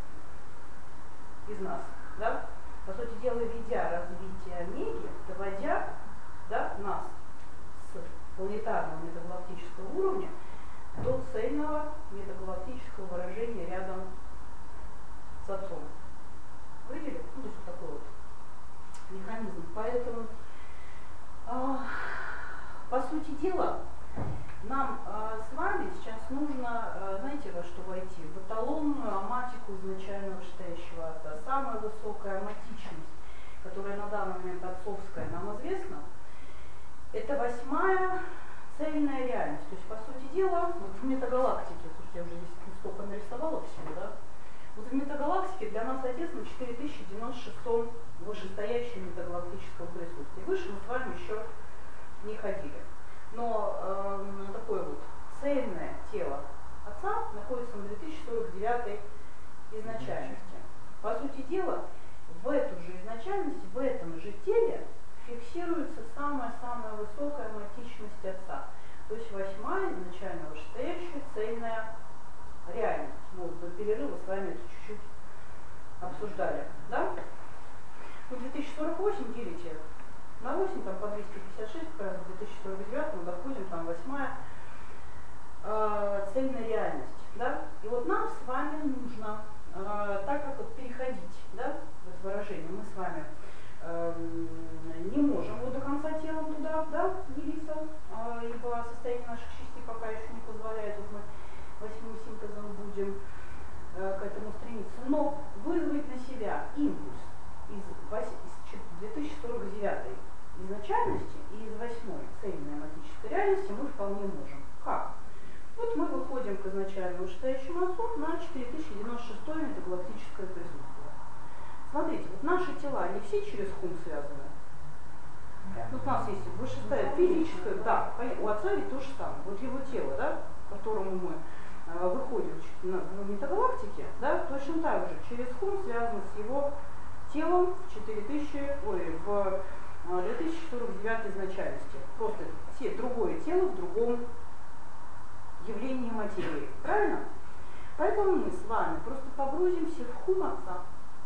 из нас. Да? По сути дела, ведя развитие омеги, доводя, да, нас с планетарного метагалактического уровня до цельного метагалактического выражения рядом с отцом. Видели? Ну, то есть вот такой вот механизм. Поэтому, э, по сути дела, нам э, с вами сейчас нужно, э, знаете, во что войти? В эталонную аматику изначально вышестоящего отца. Самая высокая аматичность, которая на данный момент отцовская, нам известна, это восьмая цельная реальность. То есть, по сути дела, вот в метагалактике, слушайте, я уже здесь сколько нарисовала всего, да? Вот в метагалактике для нас отец на четыре тысячи девяносто шестом вышестоящем метагалактическом присутствии. Выше мы с вами еще не ходили. Но э, такое вот цельное тело Отца находится на две тысячи сорок девятой изначальности. По сути дела, в эту же изначальность, в этом же теле фиксируется самая-самая высокая матичность Отца. То есть восьмая изначально вышестоящая цельная реальность. Мы вот до перерыва с вами это чуть-чуть обсуждали. Да? Вот две тысячи сорок восемь делите на восемь, там по двести пятьдесят шесть, как раз в две тысячи сорок девятом доходим, там восьмая э, цельная реальность. Да? И вот нам с вами нужно, э, так как вот переходить, да, в это выражение, мы с вами э, не можем вот до конца телом туда, да, явиться, э, ибо состояние наших частей пока еще не позволяет, вот мы восьмым синтезом будем э, к этому стремиться, но вызвать на себя импульс из, из две тысячи сорок девятой изначальности и из восьмой цельной матической реальности мы вполне можем. Как? Вот мы выходим к изначально вышестоящему Отцу на четыре тысячи девяносто шестое метагалактическое присутствие. Смотрите, вот наши тела, они все через хум связаны. Вот у нас есть вышестоящее физическое, да, у Отца ведь то же самое. Вот его тело, да, к которому мы э, выходим в метагалактике, да, точно так же через хум связано с его телом в четыре тысячи, ой, в две тысячи сорок девятой изначальности. Просто те, другое тело в другом явлении материи. Правильно? Поэтому мы с вами просто погрузимся в хум Отца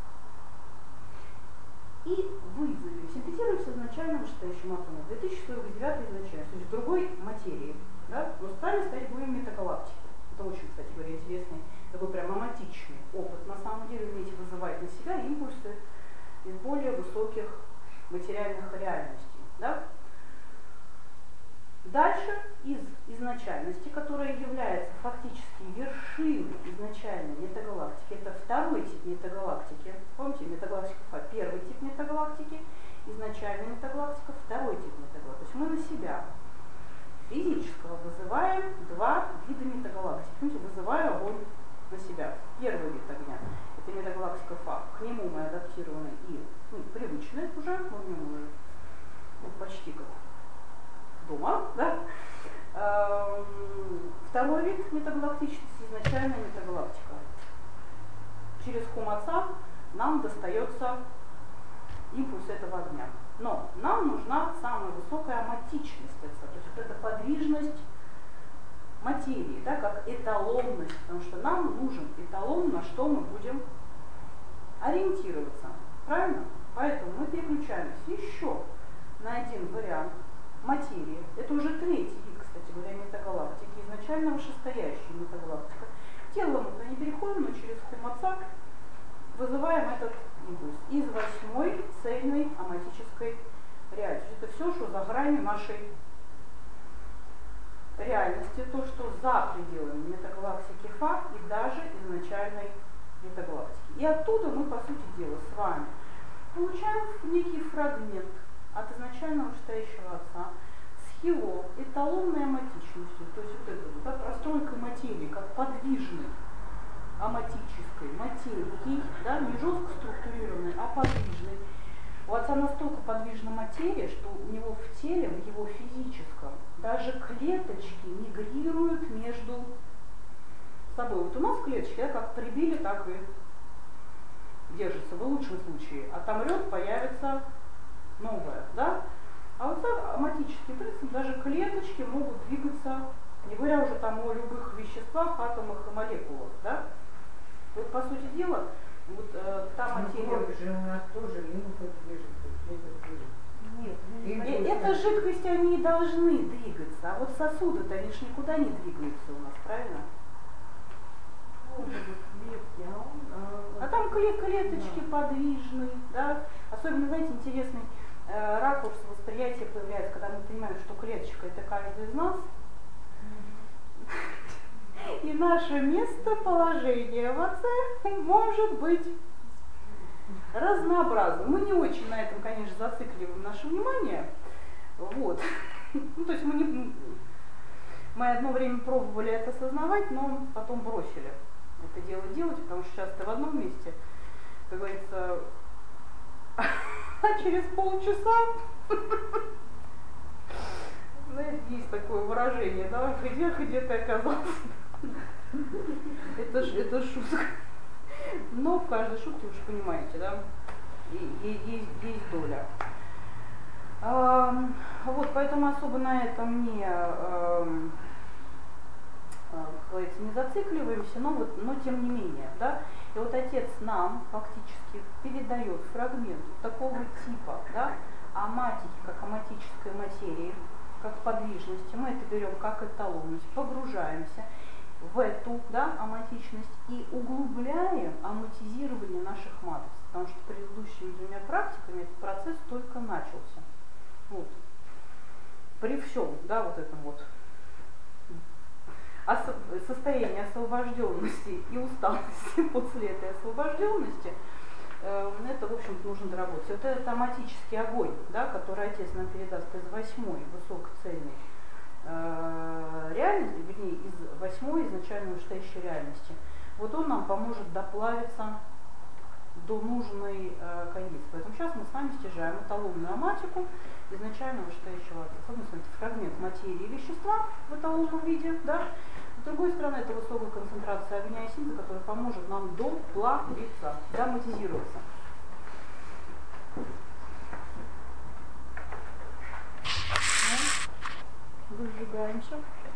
и вызовем, синтезируемся изначально вышестоящим Отцом в две тысячи сорок девятой изначальности, то есть в другой материи. Да? Но с вами стоять будем метагалактики. Это очень, кстати говоря, интересный, такой прям аматичный опыт. На самом деле уметь вызывать на себя импульсы из более высоких материальных реальностей. Да? Дальше из изначальности, которая является фактически вершиной изначальной метагалактики, это второй тип метагалактики. Помните, метагалактика Фа, первый тип метагалактики, изначальная метагалактика, второй тип метагалактики. То есть мы на себя физического вызываем два вида метагалактики. Помните, вызываю огонь на себя. Первый вид огня — это метагалактика Фа. К нему мы адаптированы и ну, привычны уже, мы в нем уже ну, почти как дома. Да? Эм, второй вид метагалактичности — изначальная метагалактика. Через хум Отца нам достается импульс этого огня. Но нам нужна самая высокая аматичность Отца, то есть вот эта подвижность материи, да, как эталонность, потому что нам нужен эталон, на что мы будем ориентироваться. Правильно? Поэтому мы переключаемся еще на один вариант материи. Это уже третий вид, кстати говоря, метагалактики, изначально вышестоящая метагалактика. Тело мы не переходим, но через хум Отца вызываем этот импульс из восьмой цельной аматической реальности. Это все, что за гранью нашей реальности, то, что за пределами метагалактики Фа и даже изначальной метагалактики. И оттуда мы, по сути дела, с вами получаем некий фрагмент от изначально вышестоящего Отца с его эталонной аматичностью, то есть вот это вот, да, простройка материи, как подвижной аматической материи, да, не жестко структурированной, а подвижной. У Отца настолько подвижна материя, что у него в теле, в его физическом, даже клеточки мигрируют между собой. Вот у нас клеточки, да, как прибили, так и держатся в лучшем случае. Отомрет, появится новое. Да? А вот так аматический принцип, даже клеточки могут двигаться, не говоря уже там о любых веществах, атомах и молекулах. Да? Вот по сути дела, вот э, та материя... Ну, же у нас тоже лимфа движется, клеток движется. Нет, И Э, Это жидкости, они не должны двигаться, а вот сосуды-то, они ж никуда не двигаются у нас, правильно? клетки, а он... А там кле- клеточки Да. подвижные, да? Особенно, знаете, интересный э, ракурс восприятия появляется, когда мы понимаем, что клеточка — это каждый из нас. И наше местоположение в Отце может быть разнообразным. Мы не очень на этом, конечно, зацикливаем наше внимание. Вот. Ну, то есть мы, не, мы одно время пробовали это осознавать, но потом бросили это дело делать, потому что сейчас ты в одном месте, как говорится, а через полчаса есть такое выражение, да, где, где ты оказался. Это, ж- это шутка. Но в каждой шутке, вы же понимаете, да, и, и- есть, есть доля. Ам, вот, поэтому особо на этом не, ам, а, как говорится, не зацикливаемся, но, вот, но тем не менее, да. И вот отец нам фактически передает фрагмент такого типа, да, аматики, как аматической материи, как подвижности. Мы это берем как эталонность, погружаемся в эту, да, аматичность и углубляем аматизирование наших матриц, потому что предыдущими двумя практиками этот процесс только начался. Вот. При всем, да, вот этом вот осо- состоянии освобожденности и усталости после этой освобожденности, э, это, в общем-то, нужно доработать. Вот этот аматический огонь, да, который отец нам передаст из восьмой высокоцельной э, реальности, вернее, из восьмой изначально вышестоящей реальности, вот он нам поможет доплавиться до нужной э, конец. Поэтому сейчас мы с вами стяжаем эталонную аматику изначально вышестоящего отца. С одной стороны, это фрагмент материи и вещества в эталонном виде, да? С другой стороны, это высокая концентрация огня и синтеза, которая поможет нам доплавиться, доматизироваться. Выжигаемся.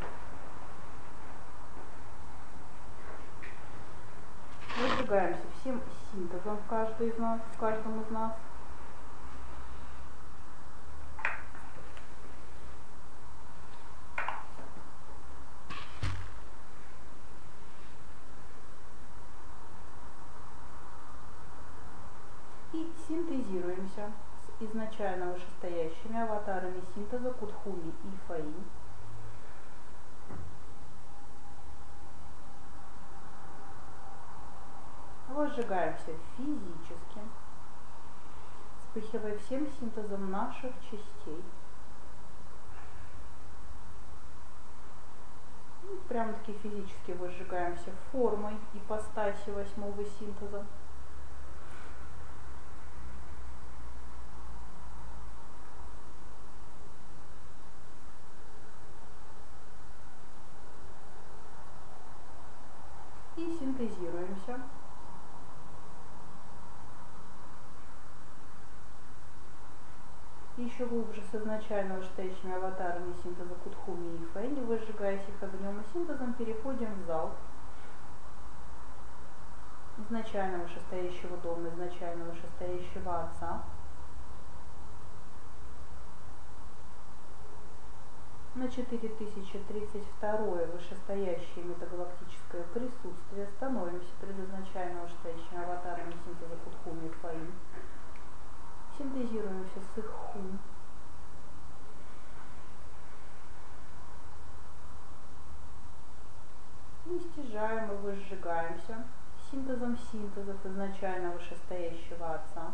Выжигаемся всем синтезом в каждой из нас, в каждом из нас. И синтезируемся с изначально вышестоящими аватарами синтеза Кутхуми и Фаи. Возжигаемся физически, вспыхивая всем синтезом наших частей. И прямо-таки физически возжигаемся формой ипостаси восьмого синтеза. И синтезируемся. Еще глубже с изначально вышестоящими аватарами синтеза Кутхуми и Фэни, выжигаясь их огнем и синтезом, переходим в зал изначально вышестоящего дома, изначально вышестоящего отца. На четыре тысячи тридцать второе вышестоящее метагалактическое присутствие становимся предизначально вышестоящими аватарами синтеза Кутхуми и Фаи. Синтезируемся с их хум. И стяжаем и возжигаемся синтезом синтезов изначально вышестоящего отца.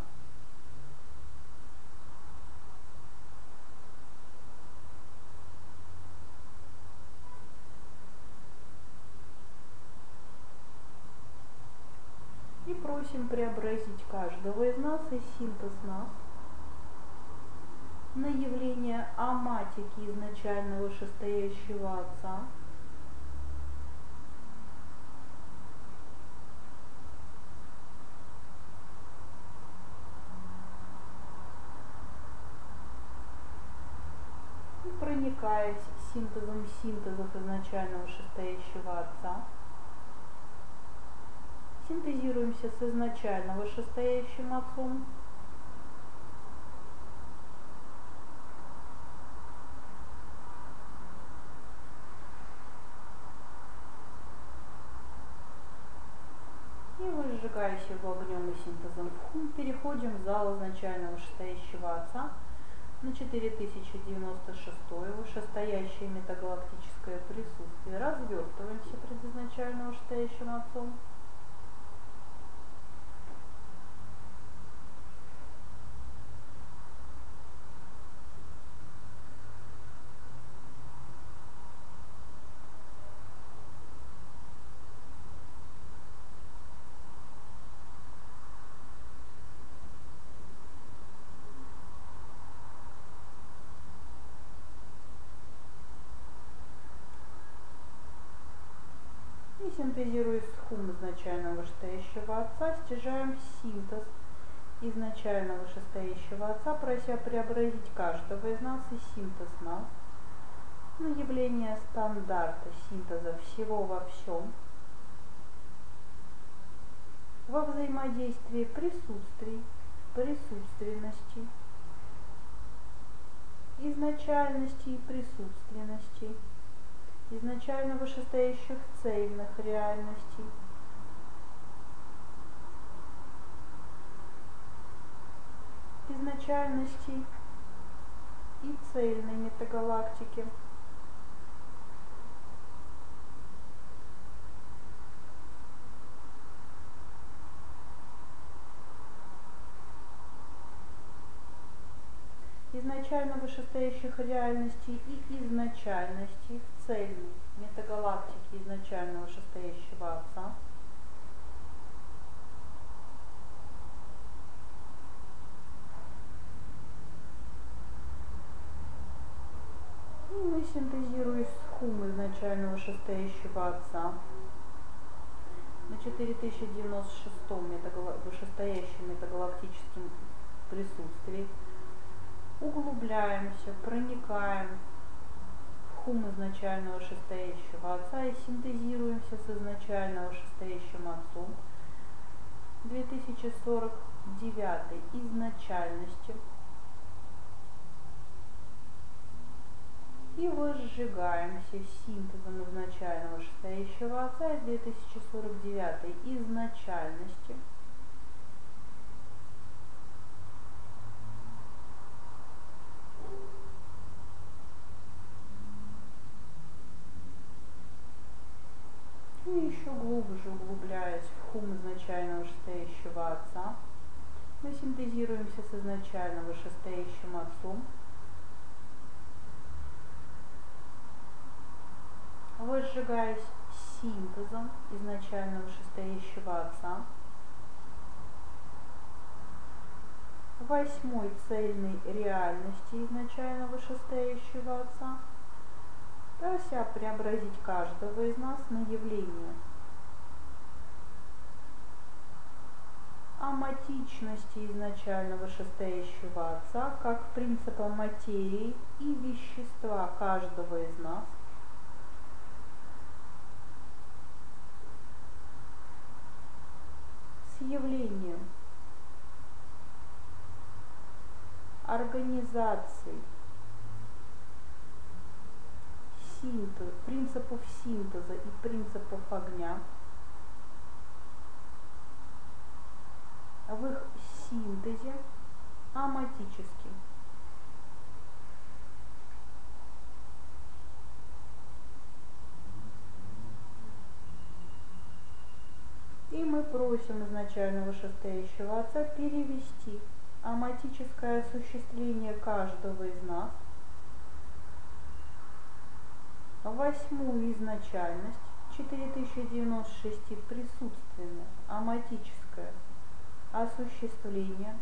И просим преобразить каждого из нас и синтез нас на явление аматики изначально вышестоящего отца. И проникаясь синтезом синтезов изначально вышестоящего отца, синтезируемся с изначально вышестоящим отцом. И выжигаясь его огнем и синтезом в хум, переходим в зал изначально вышестоящего отца на четыре тысячи девяносто шестое вышестоящее метагалактическое присутствие. Развертываемся предизначально вышестоящим отцом. синтезируя схум изначального вышестоящего отца, стяжаем синтез изначального вышестоящего отца, прося преобразить каждого из нас и синтез нас на явление стандарта синтеза всего во всем, во взаимодействии присутствий, присутственности, изначальности и присутственности, изначально вышестоящих цельных реальностей, изначальности и цельной метагалактики, изначально вышестоящих реальностей и изначальности в цельной метагалактике изначально вышестоящего Отца, и мы, синтезируя схум изначально вышестоящего Отца на четыре тысячи девяносто шестом метагала... вышестоящем метагалактическом присутствии, углубляемся, проникаем в хум изначального вышестоящего Отца и синтезируемся с изначально вышестоящим Отцом две тысячи сорок девятой изначальностью и возжигаемся синтезом изначального вышестоящего Отца из две тысячи сорок девятой изначальности и еще глубже углубляясь в хум изначально вышестоящего Отца, мы синтезируемся с изначально вышестоящим Отцом, возжигаясь синтезом изначально вышестоящего Отца, восьмой цельной реальности изначально вышестоящего Отца, прося преобразить каждого из нас на явление аматичности изначально вышестоящего Отца как принципа материи и вещества каждого из нас, с явлением организации синтез, принципов синтеза и принципов огня, в их синтезе аматически. И мы просим изначально вышестоящего Отца перевести аматическое осуществление каждого из нас восьмую изначальность четыре тысячи девяносто шесть присутственное аматическое осуществление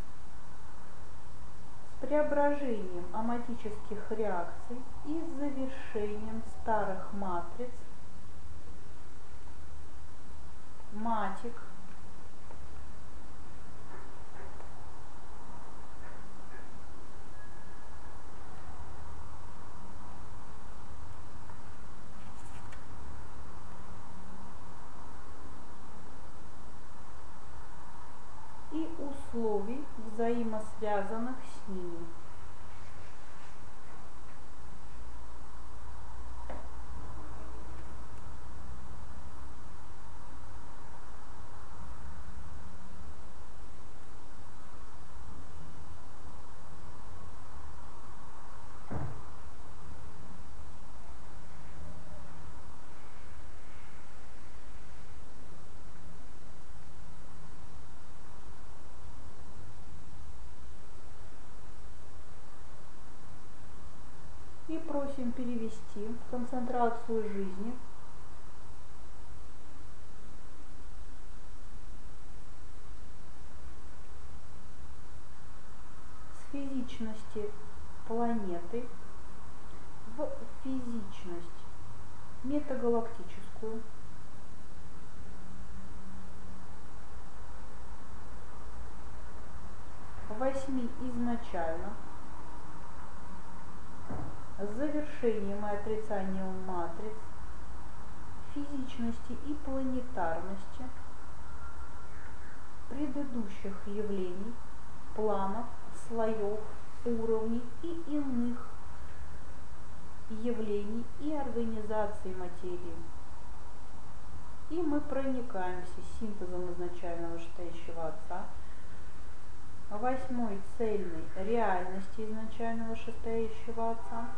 с преображением аматических реакций и завершением старых матриц, матик, и условий, взаимосвязанных с ними. И просим перевести концентрацию жизни с физичности планеты в физичность метагалактическую, восьми изначально, с завершением и отрицанием матриц, физичности и планетарности предыдущих явлений, планов, слоев, уровней и иных явлений и организации материи. И мы проникаемся синтезом изначального вышестоящего Отца, восьмой цельной реальности изначального вышестоящего Отца,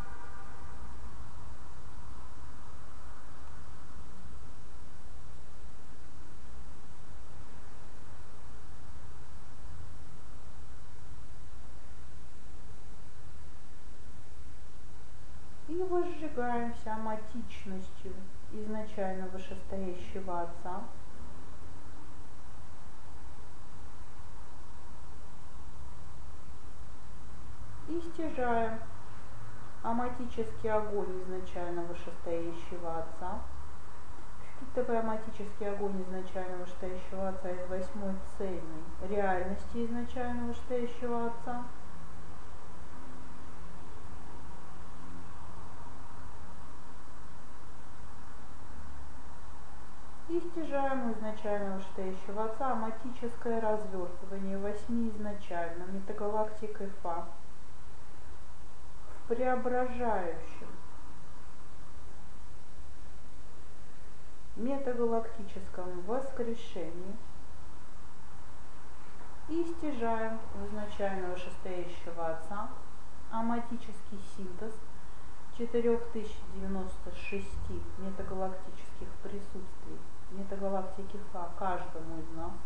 и возжигаемся аматичностью изначально вышестоящего Отца, и стяжаем аматический огонь изначально вышестоящего Отца, впитывая аматический огонь изначально вышестоящего Отца из восьмой цельной реальности изначально вышестоящего Отца, и стяжаем у изначально вышестоящего Отца аматическое развертывание восьми изначально метагалактикой Фа в преображающем метагалактическом воскрешении, и стяжаем у изначально вышестоящего Отца аматический синтез четыре тысячи девяносто шесть метагалактических присутствий метагалактики Фа каждому из нас,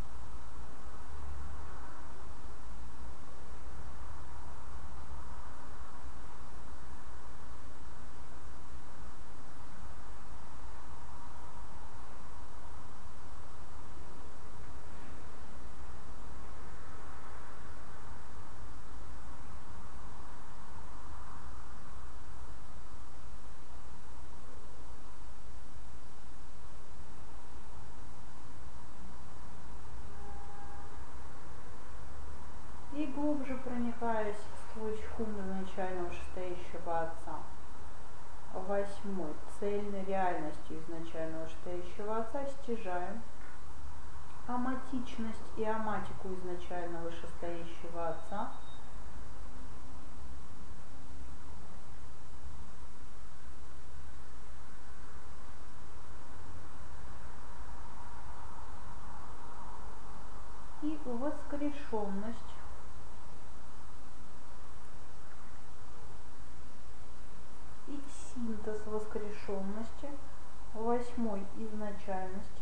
и глубже проникаясь сквозь хум изначально вышестоящего Отца, восьмой цельной реальностью изначально вышестоящего Отца стяжаем аматичность и аматику изначально вышестоящего Отца, и воскрешенность и синтез воскрешенности восьмой изначальности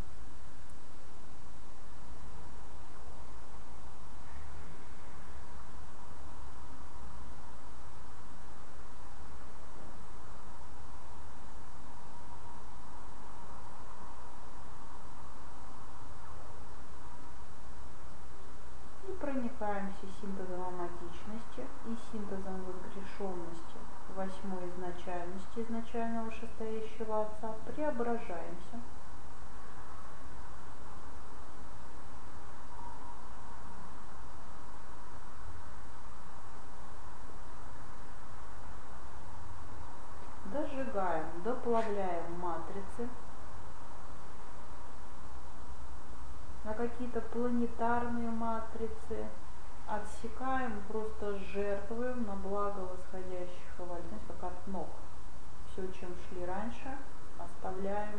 и проникаемся синтезом аматичности и синтезом воскрешенности восьмой изначальности изначального вышестоящего Отца, преображаемся дожигаем, доплавляем матрицы на какие-то планетарные матрицы, отсекаем, просто жертвуем на благо восходящих эволюций, знаете, как от ног. Все, чем шли раньше, оставляем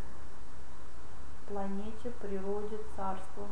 планете, природе, царству.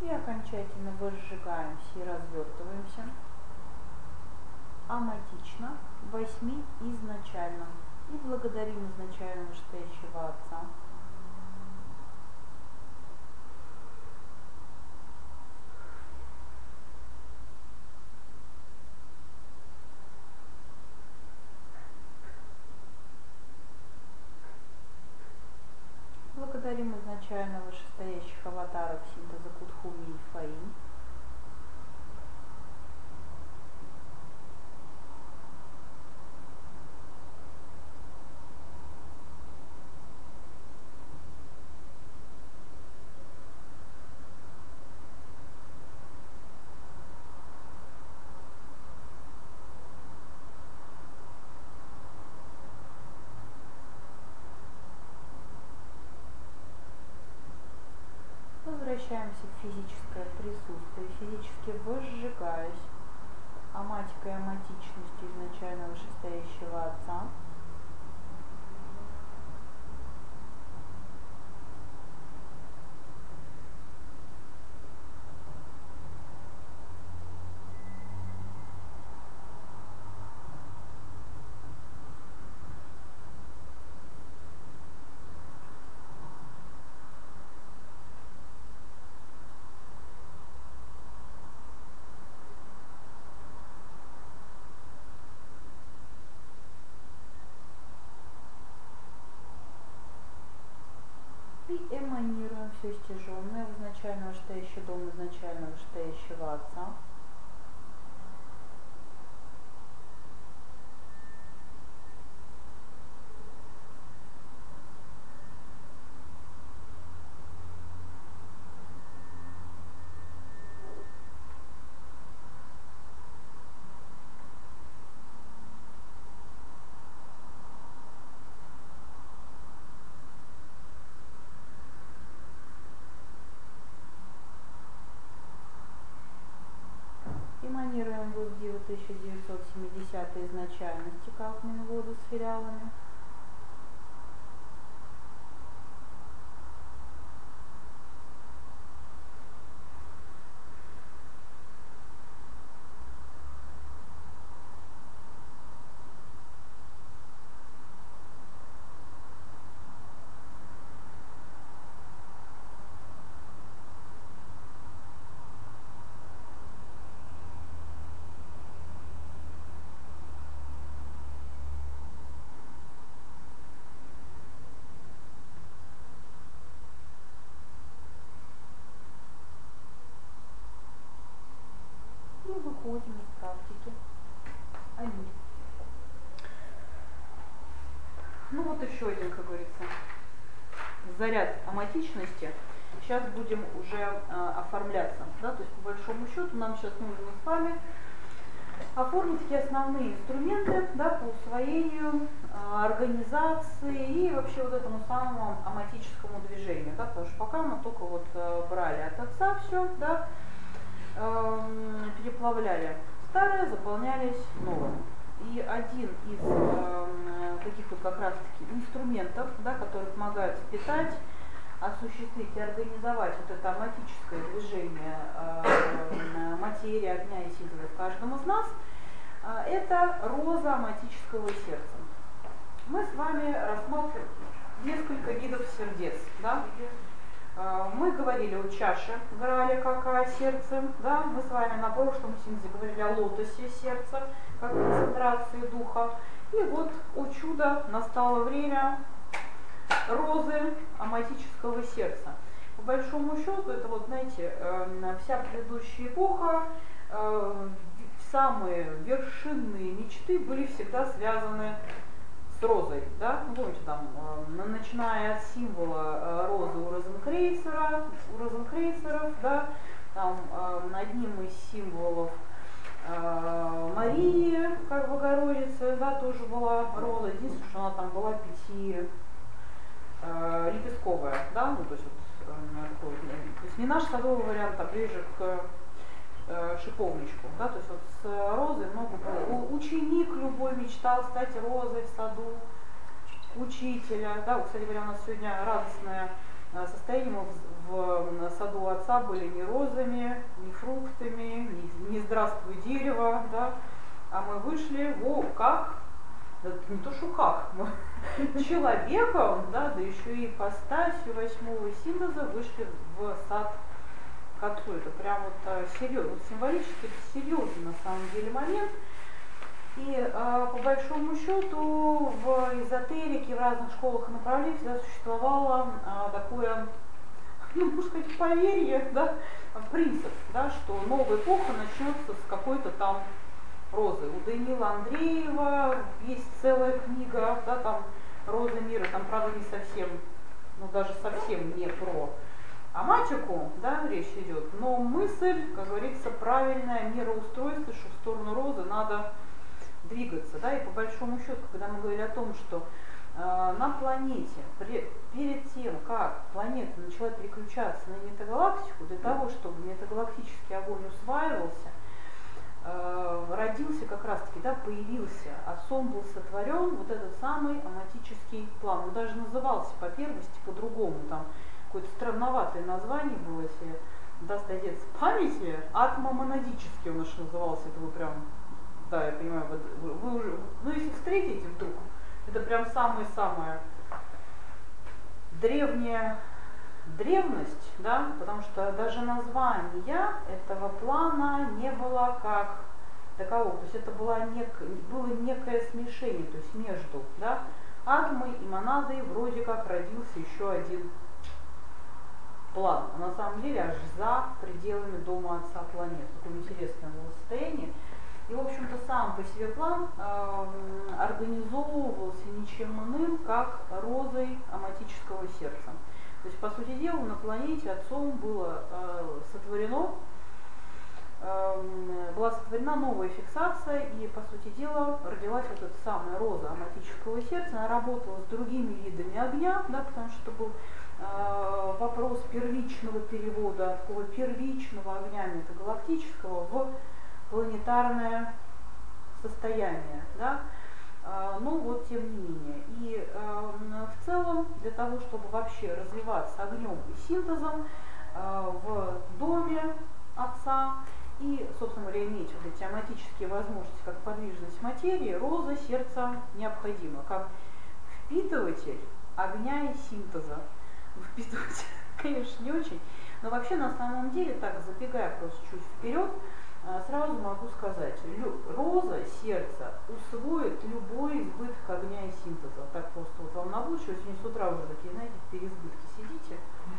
окончательно возжигаемся и развертываемся. Аматично, восьми изначально. И благодарим изначально вышестоящего Отца. Благодарим изначально вышестоящих аватаров синтеза Кудхуми и Фаин. Возвращаемся в физическое присутствие, физически возжигаясь аматикой и аматичностью изначально вышестоящего Отца. Эманируем все стяженное в изначально вышестоящий дом изначально вышестоящего Отца. Эманируем в Иудею тысяча девятьсот семидесятые изначальности, как воду с филиалами. Выходим из практики. Аминь. Ну вот еще один, как говорится, заряд аматичности. Сейчас будем уже э, оформляться. Да? То есть по большому счету нам сейчас нужно с вами оформить такие основные инструменты, да, по усвоению, э, организации и вообще вот этому самому аматическому движению. Да? Потому что пока мы только вот э, брали от Отца все, да, переплавляли старое, заполнялись новым. И один из э, таких вот как раз таки инструментов, да, которые помогают впитать, осуществить и организовать вот это аматическое движение э, материи, огня и силы в каждом из нас, э, это роза аматического сердца. Мы с вами рассматриваем несколько видов сердец. Да? Мы говорили о чаше, грале, как о сердце, да? Мы с вами на прошлом синзе говорили о лотосе сердца, как концентрации духа. И вот, о чудо, настало время розы аматического сердца. По большому счету, это вот, знаете, вся предыдущая эпоха, самые вершинные мечты были всегда связаны с розой, да, ну, помните, там, э, начиная от символа э, розы у Розенкрейцера, у Розенкрейцеров, да, там э, одним из символов э, Марии, как Богородицы, да, тоже была роза, единственное, что она там была пяти э, лепестковая, да, ну, то есть, вот, э, такой, то есть не наш садовый вариант, а ближе к шиповничку, да, то есть вот с розой много было. Ученик любой мечтал стать розой в саду учителя, да, вот, кстати говоря, у нас сегодня радостное состояние, мы в в саду отца были не розами, не фруктами, не, не здравствуй дерево, да, а мы вышли, о, как, да, не то что как, мы человеком, да, да еще и ипостасью восьмого синтеза вышли в сад к отцу. Это прям вот серьезно, вот символически это серьезный на самом деле момент. И э, по большому счету в эзотерике, в разных школах и направлениях всегда существовало э, такое, ну, можно сказать, поверье, да, принцип, да, что новая эпоха начнется с какой-то там розы. У Даниила Андреева есть целая книга, да, там «Розы мира», там, правда, не совсем, ну, даже совсем не про аматику, да, речь идет, но мысль, как говорится, правильное мироустройство, что в сторону розы надо двигаться, да, и по большому счету, когда мы говорили о том, что э, на планете, при, перед тем, как планета начала переключаться на метагалактику, для того, чтобы метагалактический огонь усваивался, э, родился как раз-таки, да, появился, отцом был сотворен вот этот самый аматический план. Он даже назывался по первости по-другому, там какое-то странноватое название было, если даст отец памяти, атмомонадический он аж назывался, это вы прям... Да, я понимаю, вы, вы уже, ну если встретите вдруг, это прям самая-самая древняя древность, да, потому что даже названия этого плана не было как такового, то есть это было, нек, было некое смешение, то есть между, да, атомой и монадой вроде как родился еще один план, а на самом деле аж за пределами дома отца планет, такое интересное было состояние. И, в общем-то, сам по себе план э, организовывался ничем иным, как розой аматического сердца. То есть, по сути дела, на планете отцом было э, сотворено, э, была сотворена новая фиксация, и, по сути дела, родилась вот эта самая роза аматического сердца. Она работала с другими видами огня, да, потому что это был э, вопрос первичного перевода, такого первичного огня метагалактического в планетарное состояние, да, э, но вот тем не менее. И э, в целом для того, чтобы вообще развиваться огнем и синтезом э, в доме отца и, собственно говоря, иметь вот эти аматические возможности, как подвижность материи, роза сердца необходима, как впитыватель огня и синтеза. Впитыватель, конечно, не очень, но вообще на самом деле, так забегая просто чуть вперед, сразу могу сказать, роза сердца усвоит любой избыток огня и синтеза. Так просто вот вам научу, сегодня с утра уже такие, знаете, в переизбытке сидите.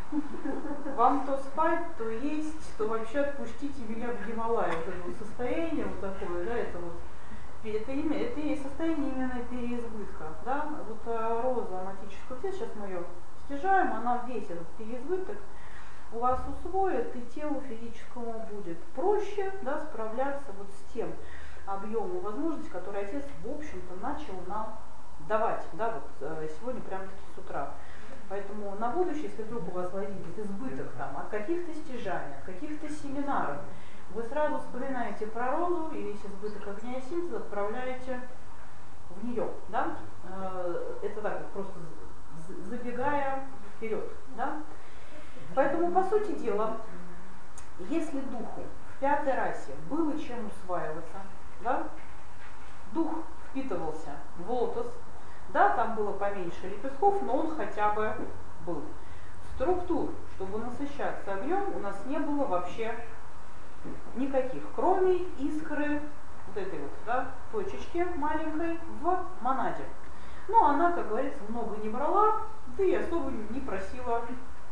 Вам то спать, то есть, то вообще отпустите меня в Гималай. Вот это вот состояние вот такое, да, это вот, это, имя, это и состояние именно переизбытка. Да? Вот а, роза аматического сердца, сейчас мы ее стяжаем, она весь этот переизбыток у вас усвоит, и телу физическому будет проще, да, справляться вот с тем объемом возможностей, который отец, в общем-то, начал нам давать, да, вот сегодня прямо таки с утра. Поэтому на будущее, если вдруг у вас возникнет избыток там, от каких-то стяжаний, от каких-то семинаров, вы сразу вспоминаете про розу и весь избыток огня и синтеза отправляете в нее. Да? Это так, просто забегая вперед. Да? Поэтому, по сути дела, если духу в пятой расе было чем усваиваться, да, дух впитывался в лотос, да, там было поменьше лепестков, но он хотя бы был. Структур, чтобы насыщаться огнем, у нас не было вообще никаких, кроме искры вот этой вот, да, точечки маленькой в монаде. Но она, как говорится, много не брала, да и особо не просила.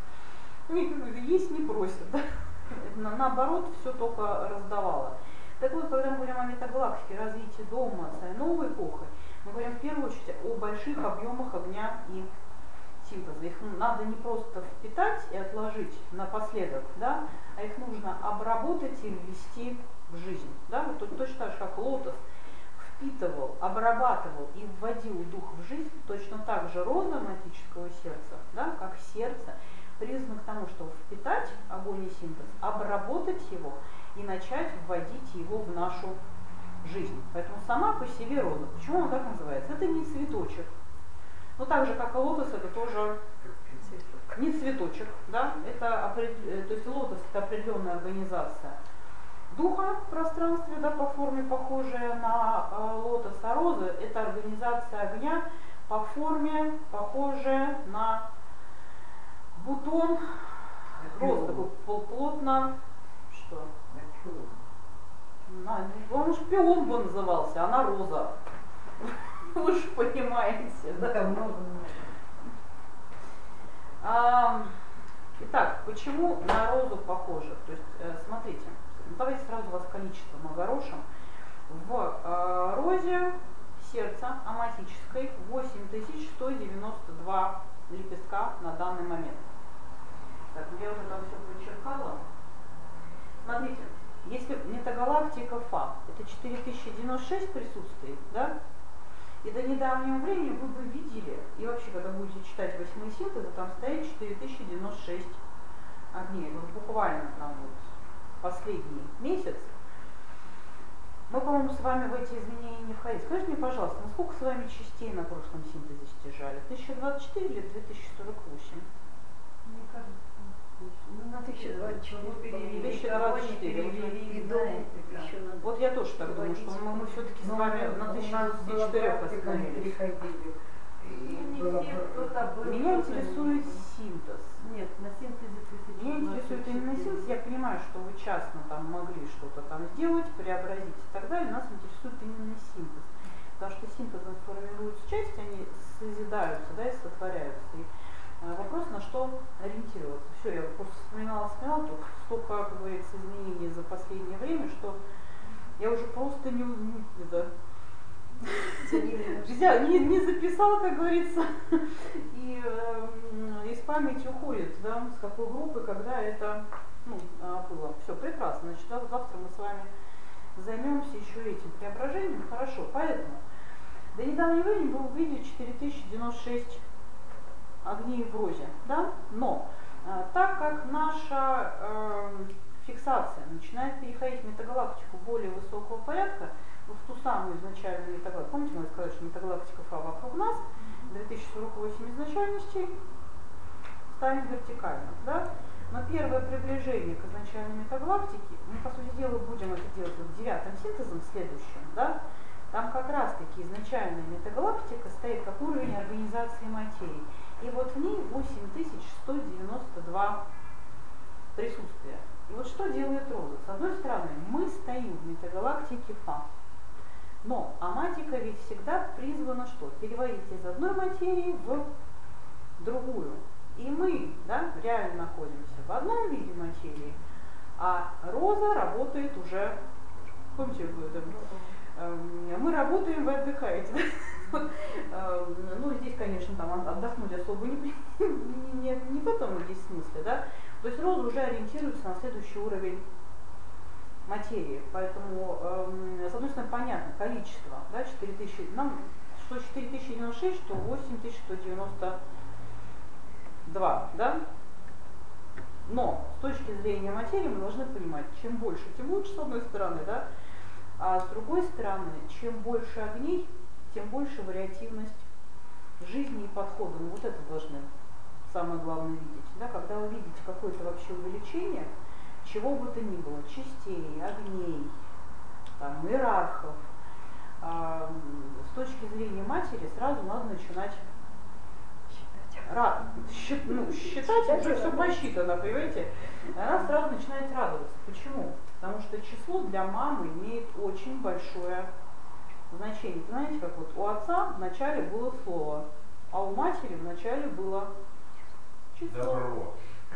Есть не просит, да? На, наоборот, все только раздавало. Так вот, когда мы говорим о метагалактике, развитии дома, новой эпохи, мы говорим в первую очередь о больших объемах огня и синтеза. Их надо не просто впитать и отложить напоследок, да, а их нужно обработать и ввести в жизнь. Да? Вот точно так же, как лотос впитывал, обрабатывал и вводил дух в жизнь, точно так же роза аматического сердца, да, как сердце, призван к тому, чтобы впитать огонь и синтез, обработать его и начать вводить его в нашу жизнь. Поэтому сама по себе роза. Почему она так называется? Это не цветочек. Но так же, как и лотос, это тоже цветок. не цветочек, да, это опред- то есть лотос это определенная организация духа в пространстве, да, по форме похожая на э, лотос, а роза это организация огня по форме похожая на бутон, роз такой пол- плотно, что? На, он уж пион бы назывался, она роза. Вы же понимаете, да? Это много-много. А, итак, почему на розу похоже? То есть, э, смотрите, давайте сразу вас количеством огорошим. В э, розе сердца аматической восемь тысяч сто девяносто два лепестка на данный момент. Так, я уже там все прочеркала. Смотрите, если метагалактика Фа, это четыре тысячи девяносто шесть присутствует, да? И до недавнего времени вы бы видели, и вообще, когда будете читать восьмые синтезы, там стоит четыре тысячи девяносто шесть огней. Вот буквально там вот последний месяц. Мы, по-моему, с вами в эти изменения не входили. Скажите мне, пожалуйста, ну сколько с вами частей на прошлом синтезе стяжали? тысяча двадцать четыре или две тысячи сорок восемь? Мне кажется, ну, на тысяча двадцать четыре. перевели, тысяча двадцать четыре. кого не перевели, И знаете, дом как. еще надо. Вот я тоже так думаю, что мы, мы все-таки с вами на тысяча двадцать четыре остановились. Ну, не все, кто-то был. Меня кто-то интересует не был. синтез. Нет, на синтезе тысяча Меня интересует именно синтез. Я понимаю, что вы частно там могли что-то там сделать, преобразить и так далее. Нас интересует именно синтез. Потому что синтезом формируются части, они созидаются, да, и сотворяются. И э, вопрос, на что ориентироваться. Все, я просто вспоминала, вспоминала, тут столько, как говорится, изменений за последнее время, что я уже просто не, не, да, Взял, не, не записал, как говорится, и э, из памяти уходит, да, с какой группы, когда это ну, было. Все, прекрасно. Значит, завтра мы с вами займемся еще этим преображением. Хорошо, поэтому до недавнего времени вы увидели четыре тысячи девяносто шесть огней в розе, да? Но э, так как наша э, фиксация начинает переходить в метагалактику более высокого порядка, в ту самую изначальную метагалактику. Помните, мы сказали, что метагалактика Фа вокруг нас, две тысячи сорок восемь изначальностей, ставим вертикально. Да? Но первое приближение к изначальной метагалактике, мы, по сути дела, будем это делать вот девятым синтезом следующим. Да? Там как раз-таки изначальная метагалактика стоит как уровень организации материи. И вот в ней восемь тысяч сто девяносто два присутствия. И вот что делает роза? С одной стороны, мы стоим в метагалактике Фа. Но аматика ведь всегда призвана что? Переводить из одной материи в другую. И мы, да, реально находимся в одном виде материи, а роза работает уже, помните, мы работаем, вы отдыхаете. Ну, здесь, конечно, там отдохнуть особо не, не, не в этом здесь смысле, да. То есть роза уже ориентируется на следующий уровень материи. Поэтому, э, с одной стороны, понятно, количество, да, четыре тысячи, нам что четыре тысячи девяносто шесть, что восемь тысяч сто девяносто два, да? Но с точки зрения материи мы должны понимать, чем больше, тем лучше, с одной стороны, да? А с другой стороны, чем больше огней, тем больше вариативность жизни и подхода. Ну вот это должны самое главное видеть, да? Когда вы видите какое-то вообще увеличение, чего бы то ни было, частей, огней, там, иерархов, э, с точки зрения матери сразу надо начинать ра- счит, ну, считать, уже все посчитано, понимаете? И она сразу начинает радоваться. Почему? Потому что число для мамы имеет очень большое значение. Знаете, как вот у отца вначале было слово, а у матери вначале было число. Добро.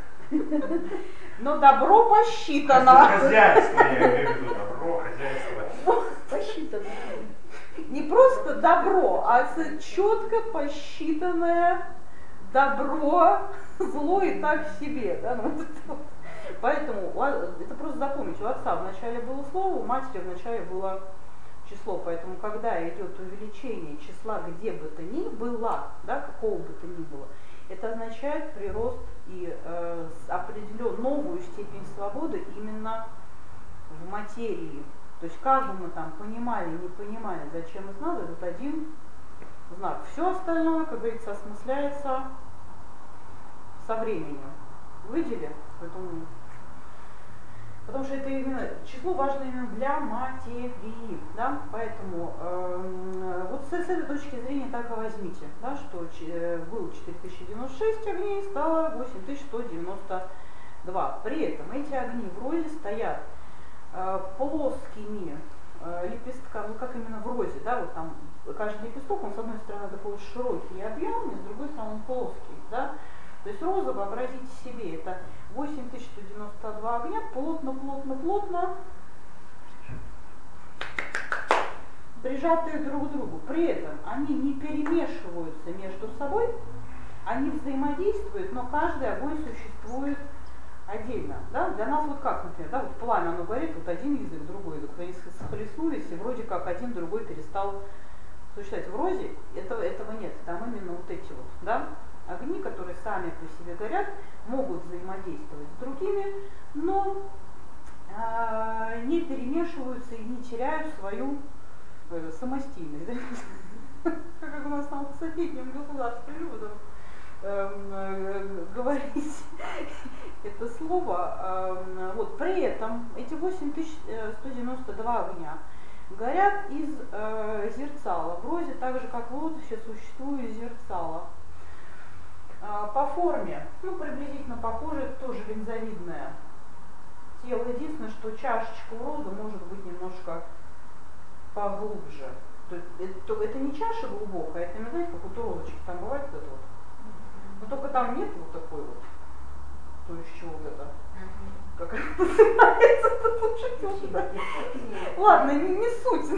Но добро посчитано. Хозяйство, я имею в виду, добро, хозяйство. Посчитано. Не просто добро, а четко посчитанное добро, зло и так в себе. Да? Поэтому это просто запомнить, у отца вначале было слово, у матери вначале было число. Поэтому когда идет увеличение числа где бы то ни было, да, какого бы то ни было, это означает прирост и э, определенную новую степень свободы именно в материи. То есть как бы мы там понимали, не понимали, зачем это надо, этот один знак. Все остальное, как говорится, осмысляется со временем. Видели? Поэтому, потому что это именно число важно именно для материи, да? Поэтому э, вот с, с этой точки зрения так и возьмите, да, что ч, было четыре тысячи девяносто шесть огней, стало восемь тысяч сто девяносто два. При этом эти огни в розе стоят э, плоскими э, лепестками, ну как именно в розе, да, вот там каждый лепесток, он с одной стороны такой широкий и объемный, с другой стороны он плоский, да. То есть роза, вообразите себе, это восемь тысяч сто девяносто два огня, плотно, плотно, плотно, прижатые друг к другу. При этом они не перемешиваются между собой, они взаимодействуют, но каждый огонь существует отдельно. Да? Для нас вот как, например, да, вот пламя, оно горит, вот один язык, другой язык, они схлестнулись, и вроде как один другой перестал существовать. В розе этого, этого нет, там именно вот эти вот, да, огни, которые сами по себе горят, могут взаимодействовать с другими, но э, не перемешиваются и не теряют свою э, самостийность. Как у нас там в соседнем государстве любят говорить это слово. Вот, при этом эти восемь тысяч сто девяносто два огня горят из э, зерцала. В розе, так же как в лотосе, существует зерцало. Э, по форме, ну, приблизительно похоже, это тоже линзовидное тело. Единственное, что чашечка у розы может быть немножко поглубже. То есть это, это не чаша глубокая, это, знаете, как вот у розочки там бывает вот это вот. Но только там нет вот такой вот, то из чего вот это. Как это называется, это лучше ладно, не, не суть.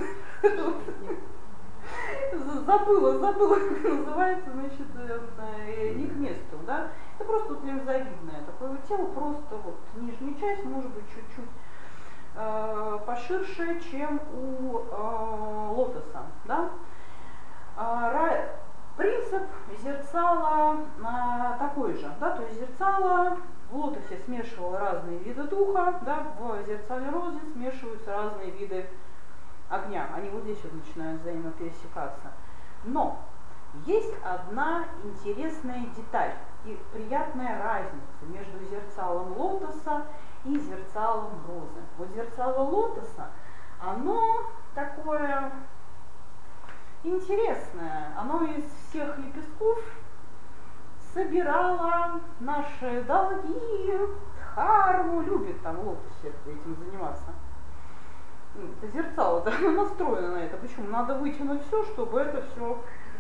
Забыла, забыла, как называется, значит, не к месту, да. Это просто вот линзовидное такое вот тело, просто вот нижняя часть может быть чуть-чуть э, поширше, чем у э, лотоса, да. А, принцип зерцала а, такой же, да, то есть зерцало в лотосе смешивало разные виды духа, да, в зерцале розы смешиваются разные виды огня. Они вот здесь вот начинают взаимопересекаться. Но есть одна интересная деталь и приятная разница между зерцалом лотоса и зерцалом розы. Вот зерцало лотоса, оно такое интересное. Оно из всех лепестков собирала наши долги, дхарму, любит там в лотосе этим заниматься. Это зерцало-то настроено на это. Почему? Надо вытянуть все, чтобы это все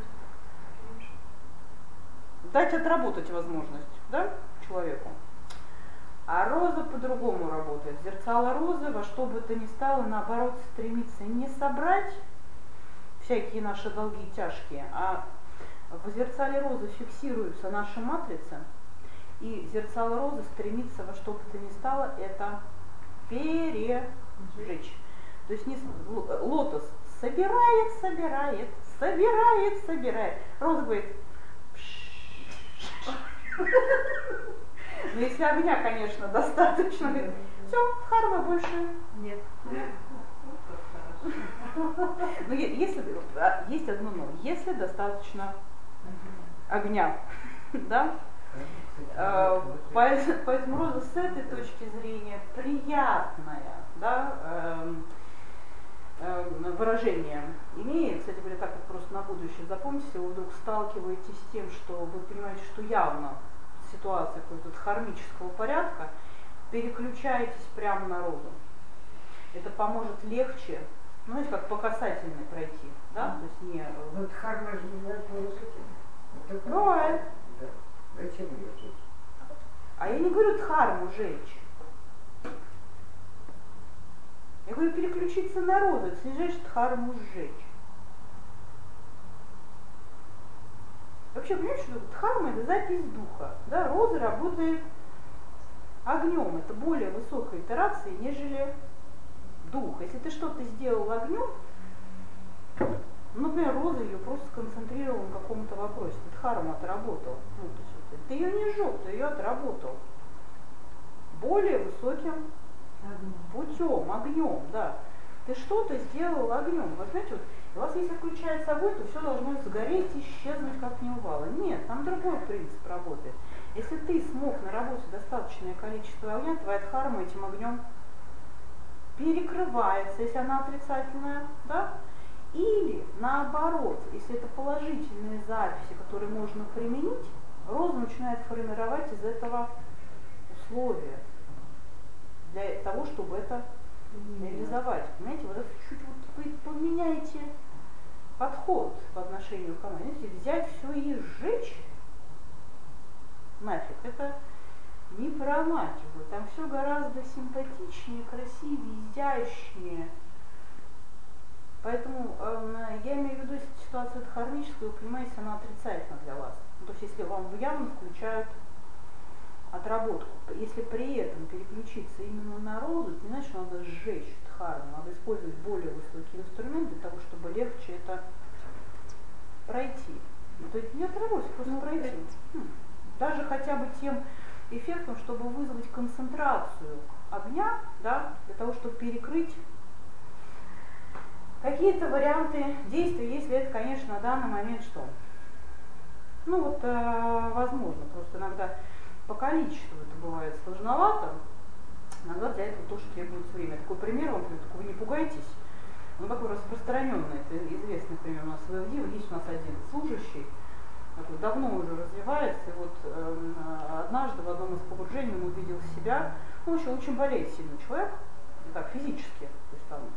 дать отработать возможность, да, человеку. А роза по-другому работает. Зерцало розы во что бы то ни стало, наоборот, стремится не собрать всякие наши долги тяжкие, а в зерцале розы фиксируются наши матрицы, и зерцало розы стремится во что бы то ни стало это пережечь. То есть не, лотос собирает, собирает, собирает, собирает. Роза говорит, но если огня, конечно, достаточно, говорит, все, дхармы больше нет. Но если, есть одно но, если достаточно огня, да, поэтому роза с этой точки зрения приятная, да, выражение имеет. Кстати говоря, так вот просто на будущее запомните, если вы вдруг сталкиваетесь с тем, что вы понимаете, что явно ситуация какого-то хармического порядка, переключаетесь прямо на розу. Это поможет легче, ну, знаете, как по касательной пройти, да, то есть не... Вот харма же не бывает высоким. Бывает. Да. Зачем ее жечь? А я не говорю дхарму жечь. Я говорю переключиться на розу, это не значит дхарму сжечь. Вообще, понимаете, что дхарма — это запись духа, да, роза работает огнем, это более высокая итерация, нежели дух. Если ты что-то сделал огнем, ну, например, роза ее просто сконцентрировала на каком-то вопросе, ты дхарму отработал, ну, то есть, ты ее не сжег, ты ее отработал более высоким путем, огнем, да. Ты что-то сделал огнем. Вы знаете, вот, у вас если включается огонь, то все должно сгореть, исчезнуть, как не упало. Нет, там другой принцип работает. Если ты смог наработать достаточное количество огня, твоя дхарма этим огнем перекрывается, если она отрицательная, да? Или наоборот, если это положительные записи, которые можно применить, роза начинает формировать из этого условия для того, чтобы это реализовать. Понимаете, вот это чуть вот вы поменяете подход по отношению к команде. Взять все и сжечь нафиг, это не про магию. Там все гораздо симпатичнее, красивее, изящнее. Поэтому э, я имею в виду, если ситуация дхармическая, вы понимаете, она отрицательна для вас. Ну, то есть если вам явно включают отработку, если при этом переключиться именно на розу, это не значит, что надо сжечь дхарму, надо использовать более высокий инструмент для того, чтобы легче это пройти. Ну, то есть не отработать, просто ну, пройти. Хм. Даже хотя бы тем эффектом, чтобы вызвать концентрацию огня, да, для того, чтобы перекрыть какие-то варианты действий, если это, конечно, на данный момент что? Ну вот, э, возможно, просто иногда по количеству это бывает сложновато, иногда для этого тоже требуется время. Такой пример вам, такой, вы не пугайтесь, он такой распространенный, это известный пример у нас в ИФДИ, есть у нас один служащий, такой давно уже развивается, и вот э, однажды в одном из погружений он увидел себя, он еще очень болеет сильно человек, так, физически, то есть там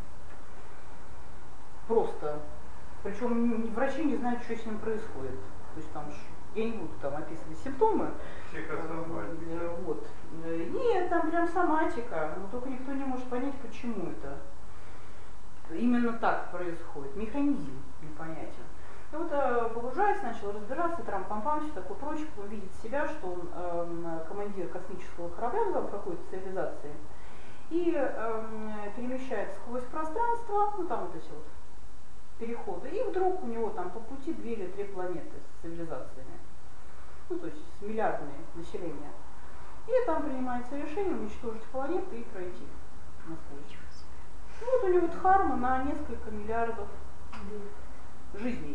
просто, причем врачи не знают, что с ним происходит, то есть там, я не буду там описывать симптомы, э, вот, нет, там прям соматика, но только никто не может понять, почему это именно так происходит, механизм непонятен. И вот э, погружаясь, начал разбираться, трам-пам-пам, все такое прочее, он видит себя, что он э, командир космического корабля в какой-то цивилизации, и э, перемещается сквозь пространство, ну там вот эти вот переходы, и вдруг у него там по пути две или три планеты с цивилизациями, ну то есть с миллиардами населения. И там принимается решение уничтожить планеты и пройти насквозь. Ну вот у него дхарма на несколько миллиардов жизней.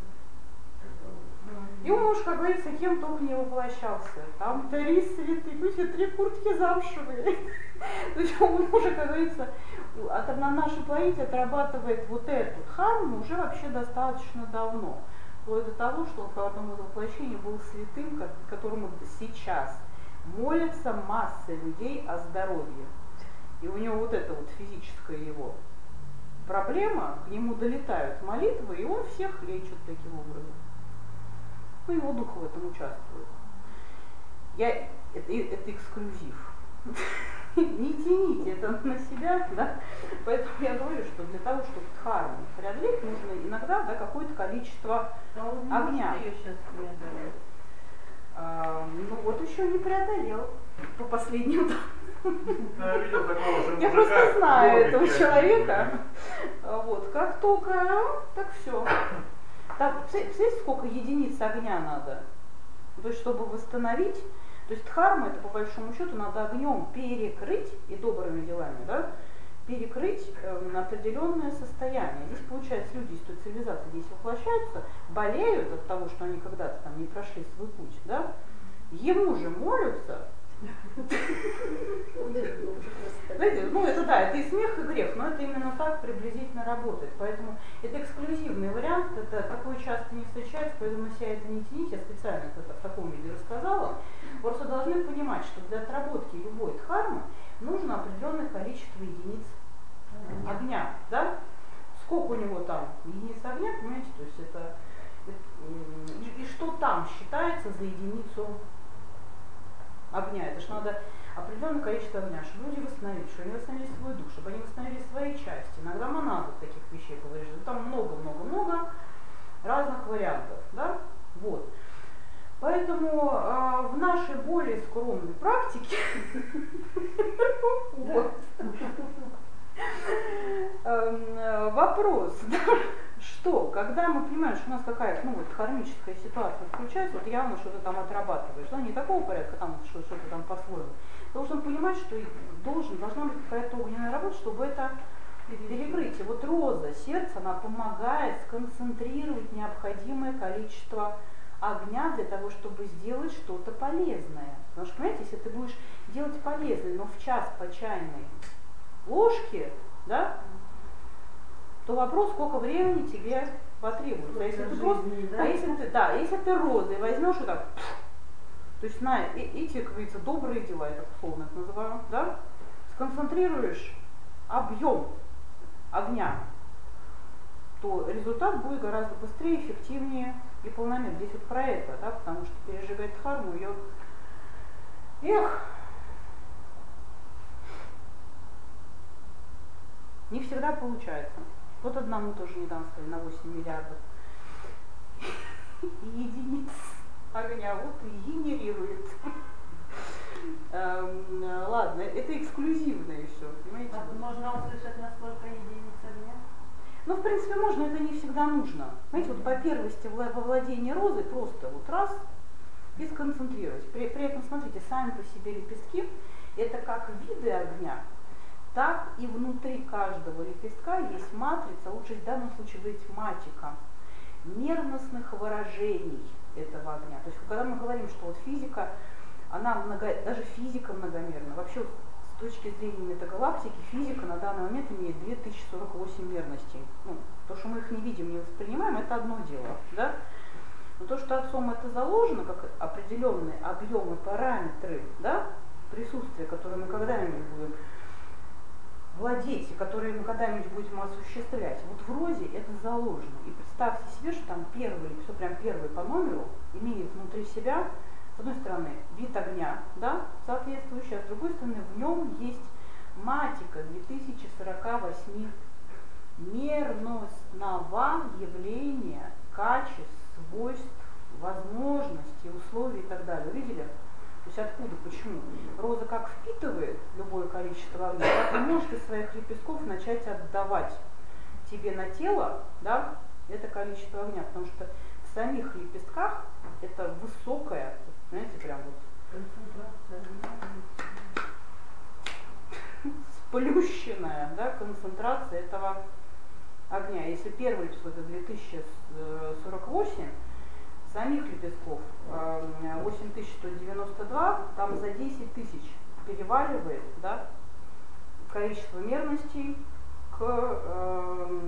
И он уж, как говорится, кем только не воплощался. Там три святые, три куртки замшевые. То есть он уже, как говорится, на нашей планете отрабатывает вот эту дхарму уже вообще достаточно давно. Вплоть до того, что он по одному из воплощений был святым, которому сейчас молятся массы людей о здоровье. И у него вот эта вот физическая его проблема, к нему долетают молитвы, и он всех лечит таким образом. Ну, его дух в этом участвует. Я, это, это эксклюзив. Не тяните это на себя, да? Поэтому я говорю, что для того, чтобы дхарму преодолеть, нужно иногда, да, какое-то количество а он не огня. Ее сейчас преодолеть. А, ну вот еще не преодолел по последним данным. Я видел такого же Я просто знаю этого человека. Вот, как только, так все. Там, представляете, сколько единиц огня надо? То есть, чтобы восстановить, то есть дхарма, это по большому счету надо огнем перекрыть, и добрыми делами, да, перекрыть э, определенное состояние. Здесь, получается, люди из той цивилизации здесь воплощаются, болеют от того, что они когда-то там не прошли свой путь, да, ему же молятся. Знаете, ну это да, это и смех, и грех, но это именно так приблизительно работает. Поэтому это эксклюзивный вариант, это такое часто не встречается, поэтому себя это не тяните, я специально это в таком виде рассказала. Просто должны понимать, что для отработки любой дхармы нужно определенное количество единиц огня, да? Сколько у него там единиц огня, понимаете, то есть это, это и, и что там считается за единицу огня, это же надо определенное количество огня, чтобы люди восстановили, чтобы они восстановили свой дух, чтобы они восстановили свои части. Иногда монады таких вещей говоришь, там много-много-много разных вариантов, да, вот. Поэтому э, в нашей более скромной практике вопрос, что, когда мы понимаем, что у нас какая-то, ну вот, дхармическая ситуация включается, вот явно что-то там отрабатываешь, да, не такого порядка, там что-то там по-своему, должен понимать, что должен, должна быть какая-то огненная работа, чтобы это перекрыть. И вот роза, сердце, она помогает сконцентрировать необходимое количество огня для того, чтобы сделать что-то полезное. Потому что, понимаете, если ты будешь делать полезное, но в час по чайной ложке, да, то вопрос, сколько времени тебе потребуется. А если ты просто, да? а если ты, да, если ты розой возьмешь и так, то есть на эти, как говорится, добрые дела, я так условно это называю, да, сконцентрируешь объем огня, то результат будет гораздо быстрее, эффективнее и полномернее. Здесь вот про это, да, потому что пережигать дхарму ее, эх, не всегда получается. Вот одному тоже недавно сказали на восемь миллиардов единиц огня, вот и генерирует. Ладно, это эксклюзивное все, понимаете? А можно услышать, насколько единиц огня? Ну, в принципе, можно, это не всегда нужно. Знаете, вот по первости во владении розой просто вот раз и сконцентрировать. При, при этом, смотрите, сами по себе лепестки, это как виды огня, так и внутри каждого лепестка есть матрица, лучше в данном случае говорить матика, мерностных выражений этого огня. То есть, когда мы говорим, что вот физика, она много, даже физика многомерна. Вообще, вот, с точки зрения метагалактики, физика на данный момент имеет две тысячи сорок восемь мерностей. Ну, то, что мы их не видим, не воспринимаем, это одно дело. Да? Но то, что Отцом это заложено, как определенные объемы, параметры, да, присутствия, которые мы когда-нибудь будем владеть, и которые мы когда-нибудь будем осуществлять. Вот в розе это заложено. И представьте себе, что там первый, все прям первый по номеру, имеет внутри себя, с одной стороны, вид огня, да, соответствующий, а с другой стороны, в нем есть матика две тысячи сорок восемь мерностного явления, качеств, свойств, возможностей, условий и так далее. Увидели? То есть откуда, почему? Роза как впитывает любое количество огня, так и может из своих лепестков начать отдавать тебе на тело, да, это количество огня, потому что в самих лепестках это высокое, знаете, прям вот сплющенная, да, концентрация этого огня. Если первый лепесток это две тысячи сорок восемь, самих лепестков восемь тысяч сто девяносто два, там за десять тысяч переваливает, да, количество мерностей к э,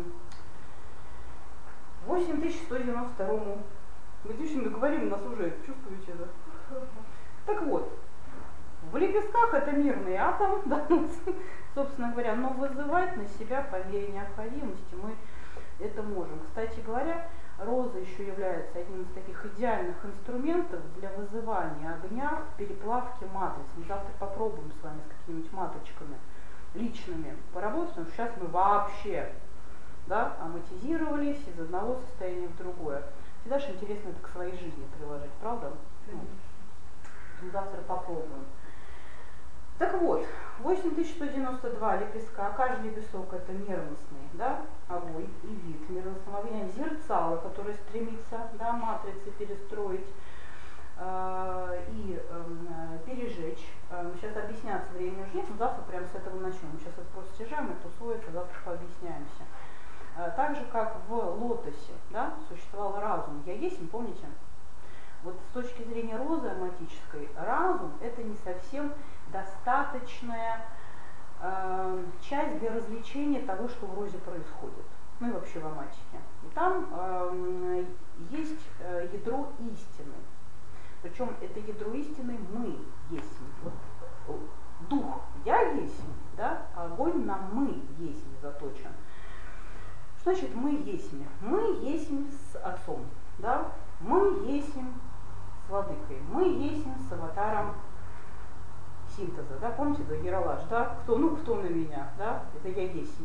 восемь тысяч сто девяносто второму. Мы действительно говорим, нас уже чувствуете, да? Так вот, в лепестках это мирный атом, да, собственно говоря, но вызывать на себя по мере необходимости мы это можем. Кстати говоря, роза еще является одним из таких идеальных инструментов для вызывания огня в переплавке матриц. Мы завтра попробуем с вами с какими-нибудь матричками личными поработать, потому что сейчас мы вообще, да, аматизировались из одного состояния в другое. Всегда же интересно это к своей жизни приложить, правда? Ну, завтра попробуем. Так вот, восемь тысяч сто девяносто два лепестка, каждый лепесток это мерностный, да, огонь и вид мерностного огня, зерцало, которое стремится, да, матрицы перестроить э, и э, пережечь. Э, сейчас объясняться времени уже нет, но завтра прямо с этого начнем. Мы сейчас это просто стяжаем, это усвоится, завтра пообъясняемся. Э, так же, как в лотосе, да, существовал разум. Я есть, не помните? Вот с точки зрения розы аматической, разум это не совсем достаточная э, часть для развлечения того, что в розе происходит, ну и вообще в аматике. И там э, есть э, ядро истины, причем это ядро истины мы есть. Вот, дух я есть, да, а огонь на мы есть заточен. Что значит мы есть? Мы есть с отцом, да, мы есть с владыкой, мы есть с аватаром синтеза, да, помните, да, Ералаш, да, кто, ну, кто на меня, да, это я есть.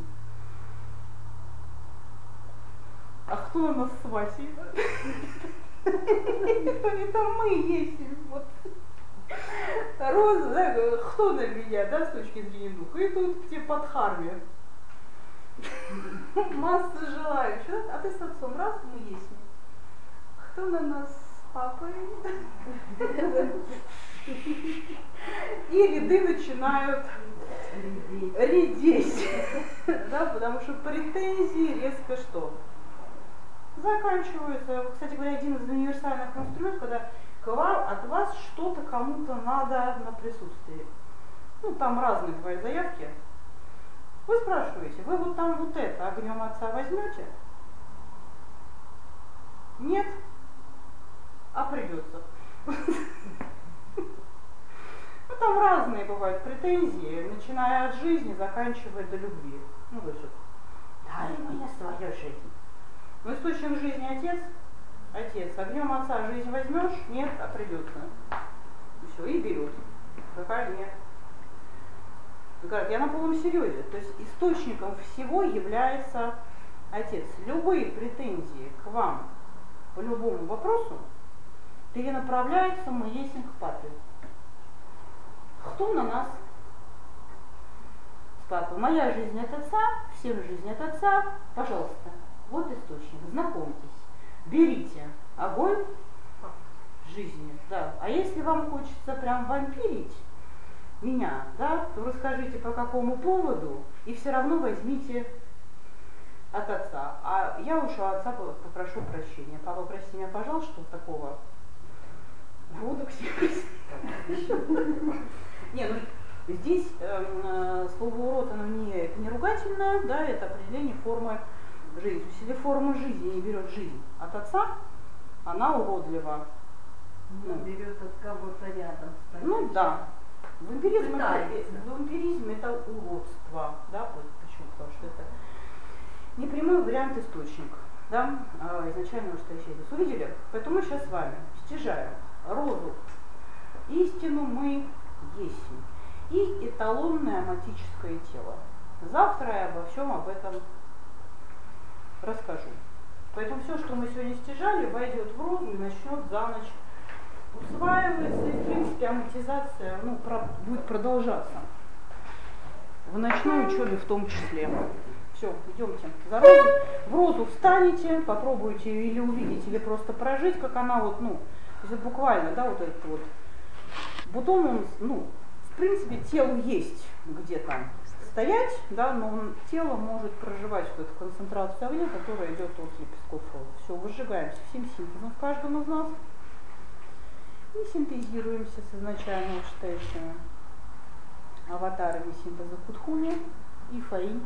А кто у нас с Васей? Это мы есть, вот. Роза, да, кто на меня, да, с точки зрения духа, и тут тебе под харме. Масса желающих, а ты с отцом, раз, мы есть. Кто на нас с папой? И ряды начинают редеть, да, потому что претензии резко что? заканчиваются. Кстати говоря, один из универсальных инструментов, когда к вам, от вас что-то кому-то надо на присутствии. Ну, там разные бывают заявки. Вы спрашиваете, вы вот там вот это огнем отца возьмете? Нет? А придется. Ну, там разные бывают претензии, начиная от жизни, заканчивая до любви. Ну, вы же, дай мне свою жизнь. Но источник жизни отец, отец, огнем отца жизнь возьмешь? Нет, а придется. И все, и берет. Какая нет. Говорят, я на полном серьезе. То есть источником всего является отец. Любые претензии к вам по любому вопросу перенаправляются мы есть к папе. Кто на нас? С папой. Моя жизнь от отца, всем жизнь от отца. Пожалуйста, вот источник, знакомьтесь, берите огонь жизни. Да. А если вам хочется прям вампирить меня, да, то расскажите по какому поводу и все равно возьмите от отца. А я уж у отца попрошу прощения. Папа, прости меня, пожалуйста, что такого воду к себе. Не, ну здесь э, слово урод, оно не, это не ругательное, да, это определение формы жизни. Если форма жизни не берет жизнь от отца, она уродлива. Ну, берет от кого-то рядом. Ну да. Вампиризм это, Пытается. вампиризм это уродство, да, вот почему, потому что это непрямой вариант источник, да, изначально что я сейчас увидели. Поэтому мы сейчас с вами стяжаем розу, истину мы есть, и эталонное аматическое тело. Завтра я обо всем об этом расскажу. Поэтому все, что мы сегодня стяжали, войдет в розу и начнет за ночь усваивается, и в принципе аматизация, ну, про, будет продолжаться. В ночной учебе в том числе. Все, идемте за розой. В розу встанете, попробуйте или увидеть, или просто прожить, как она вот, ну, то есть буквально, да, вот этот вот бутон, он, ну, в принципе, телу есть где там стоять, да, но он, тело может проживать вот эту концентрацию огня, которая идет от лепестков розы. Все, выжигаемся всем синтезом в каждом из нас и синтезируемся с изначально вышестоящими аватарами синтеза Кутхуни и Фаи.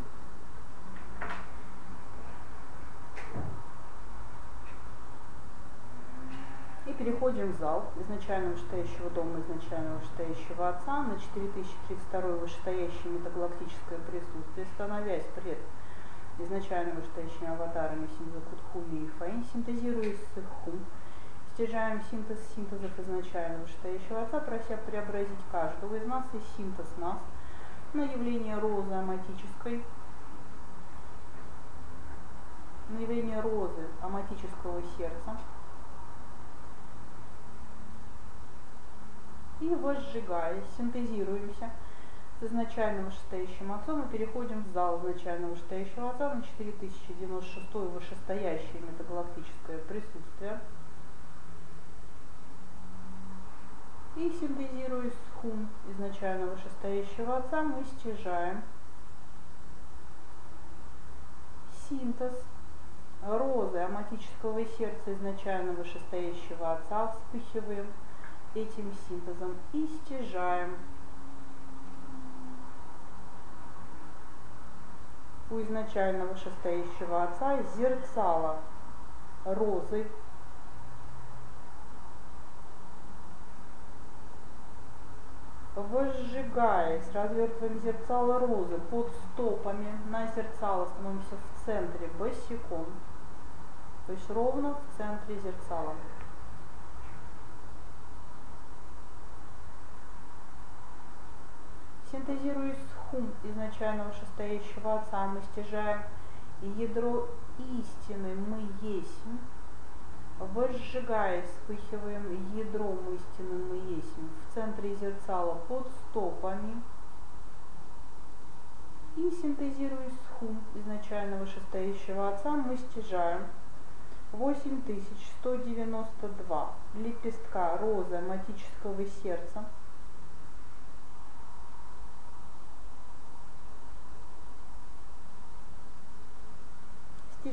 И переходим в зал изначально вышестоящего дома, изначально вышестоящего отца на четыре тысячи тридцать второе вышестоящее метагалактическое присутствие, становясь пред изначально вышестоящими аватарами синтеза Кутхуни и Фаи, синтезируясь с их хум, стяжаем синтез синтезов изначально вышестоящего отца, прося преобразить каждого из нас и синтез нас на явление розы аматической, на явление розы аматического сердца. И возжигаясь, синтезируемся с изначально вышестоящим отцом и переходим в зал изначально вышестоящего отца на четыре тысячи девяносто шестое вышестоящее метагалактическое присутствие. И синтезируясь с хум изначально вышестоящего отца, мы стяжаем синтез розы аматического сердца изначально вышестоящего отца, вспыхиваем этим синтезом и стяжаем у изначально вышестоящего отца зерцало розы, возжигаясь, развертываем зерцало розы под стопами, на зерцало становимся в центре босиком, то есть ровно в центре зерцала. Синтезируясь с хум изначально вышестоящего отца, мы стяжаем ядро истины мы есть, возжигаясь, вспыхиваем ядром истины мы есть в центре зерцала под стопами и синтезируясь с хум изначально вышестоящего отца, мы стяжаем восемь тысяч сто девяносто два лепестка розы аматического сердца,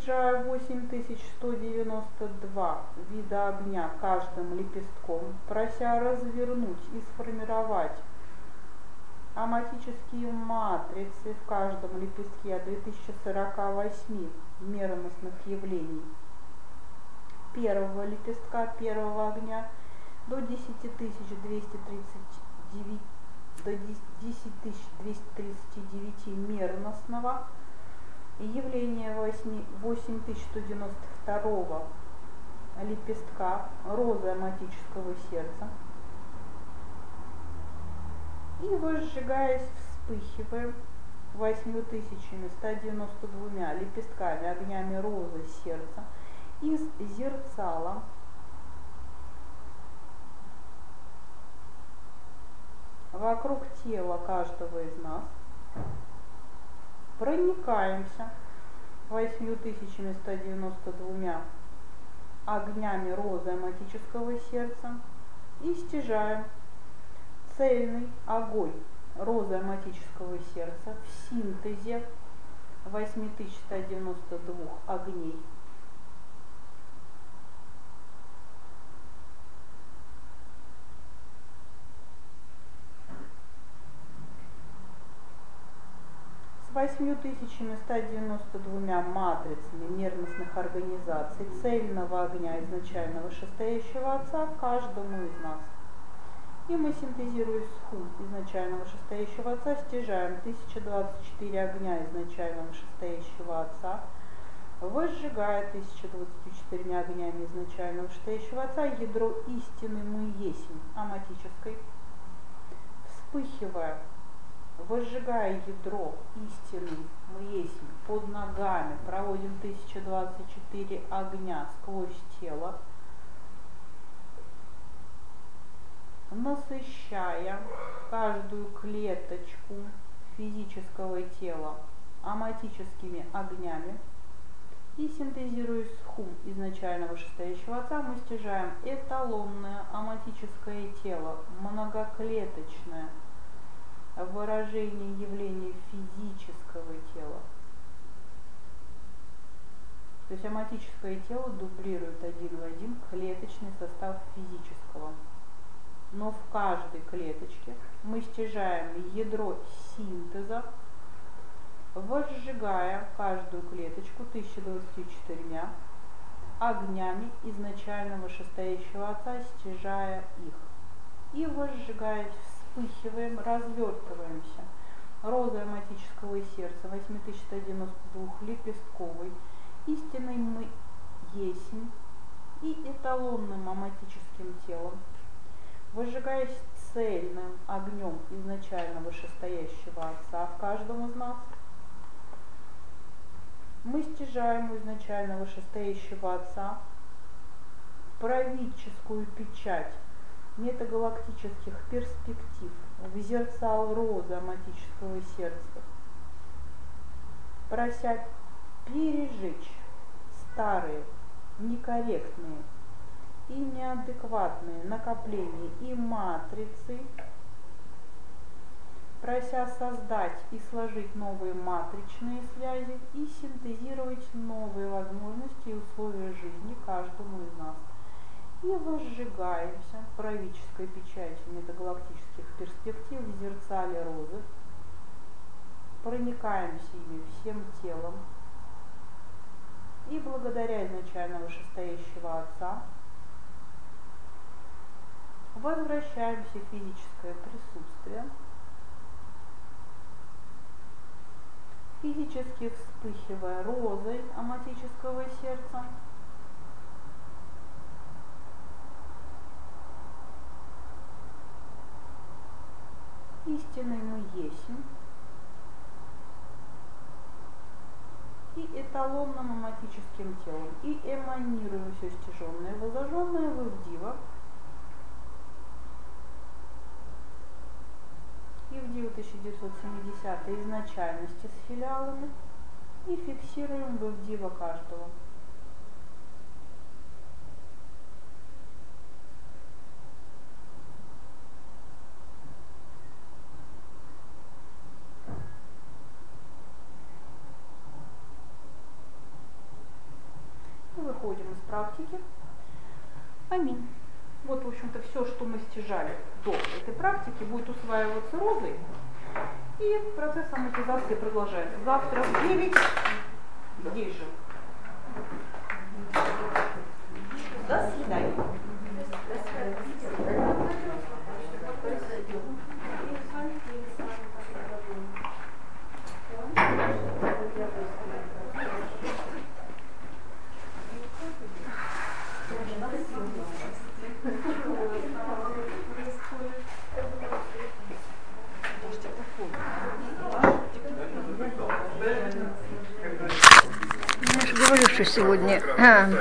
стяжаю восемь тысяч сто девяносто два вида огня каждым лепестком, прося развернуть и сформировать аматические матрицы в каждом лепестке от две тысячи сорока восьми мерностных явлений первого лепестка первого огня до десяти тысяч двухсот тридцати девяти до десяти тысяч двухсот тридцати девяти мерностного явления восемь тысяч сто девяносто второго лепестка розы аматического сердца и, возжигаясь, вспыхиваем восемью тысячами ста девяноста двумя лепестками огнями розы сердца из зерцала вокруг тела каждого из нас, проникаемся восемью тысячами ста девяноста двумя огнями розы аматического сердца и стяжаем цельный огонь розы аматического сердца в синтезе восемь тысяч ста девяноста двух огней с восемью тысячами ста девяноста двумя матрицами мерностных организаций цельного огня изначального шестоящего Отца каждому из нас. И мы, синтезируя схум изначального шестоящего Отца, стяжаем тысяча двадцать четыре огня изначального шестоящего Отца, возжигая тысяча двадцатью четырьмя огнями изначального шестоящего Отца ядро истины мы есмь аматической, вспыхивая, возжигая ядро истины мы есмь под ногами, проводим тысяча двадцать четыре огня сквозь тело, насыщая каждую клеточку физического тела аматическими огнями и синтезируя схум изначального шестоящего Отца, мы стяжаем эталонное аматическое тело, многоклеточное выражение явления физического тела. То есть аматическое тело дублирует один в один клеточный состав физического. Но в каждой клеточке мы стяжаем ядро синтеза, возжигая каждую клеточку тысяча двадцатью четырьмя огнями изначального шестоящего Отца, стяжая их. И, возжигаясь, вспыхиваем, развертываемся розой аматического сердца восемь тысяч сто девяносто двух лепестковой, истинной мы есмь и эталонным аматическим телом, возжигаясь цельным огнем изначального шестоящего Отца в каждом из нас, мы стяжаем у изначального шестоящего Отца правительскую печать метагалактических перспектив в зерцал розы аматического сердца, прося пережечь старые, некорректные и неадекватные накопления и матрицы, прося создать и сложить новые матричные связи и синтезировать новые возможности и условия жизни каждому из нас. И возжигаемся правительской печатью метагалактических перспектив в зерцале розы, проникаемся ими всем телом и благодаря изначального шестоящего Отца возвращаемся в физическое присутствие, физически вспыхивая розой аматического сердца, истинный мы есмь и эталонным аматическим телом, и эманируем все стяженное, возложенное в Ивдива, Ивдива тысяча девятьсот семидесятые изначальности с филиалами, и фиксируем в Ивдива каждого. практики. Аминь. Вот, в общем-то, все, что мы стяжали до этой практики, будет усваиваться розой. И процесс амортизации продолжается. Завтра в девять здесь же. До свидания. Я же говорю, что сегодня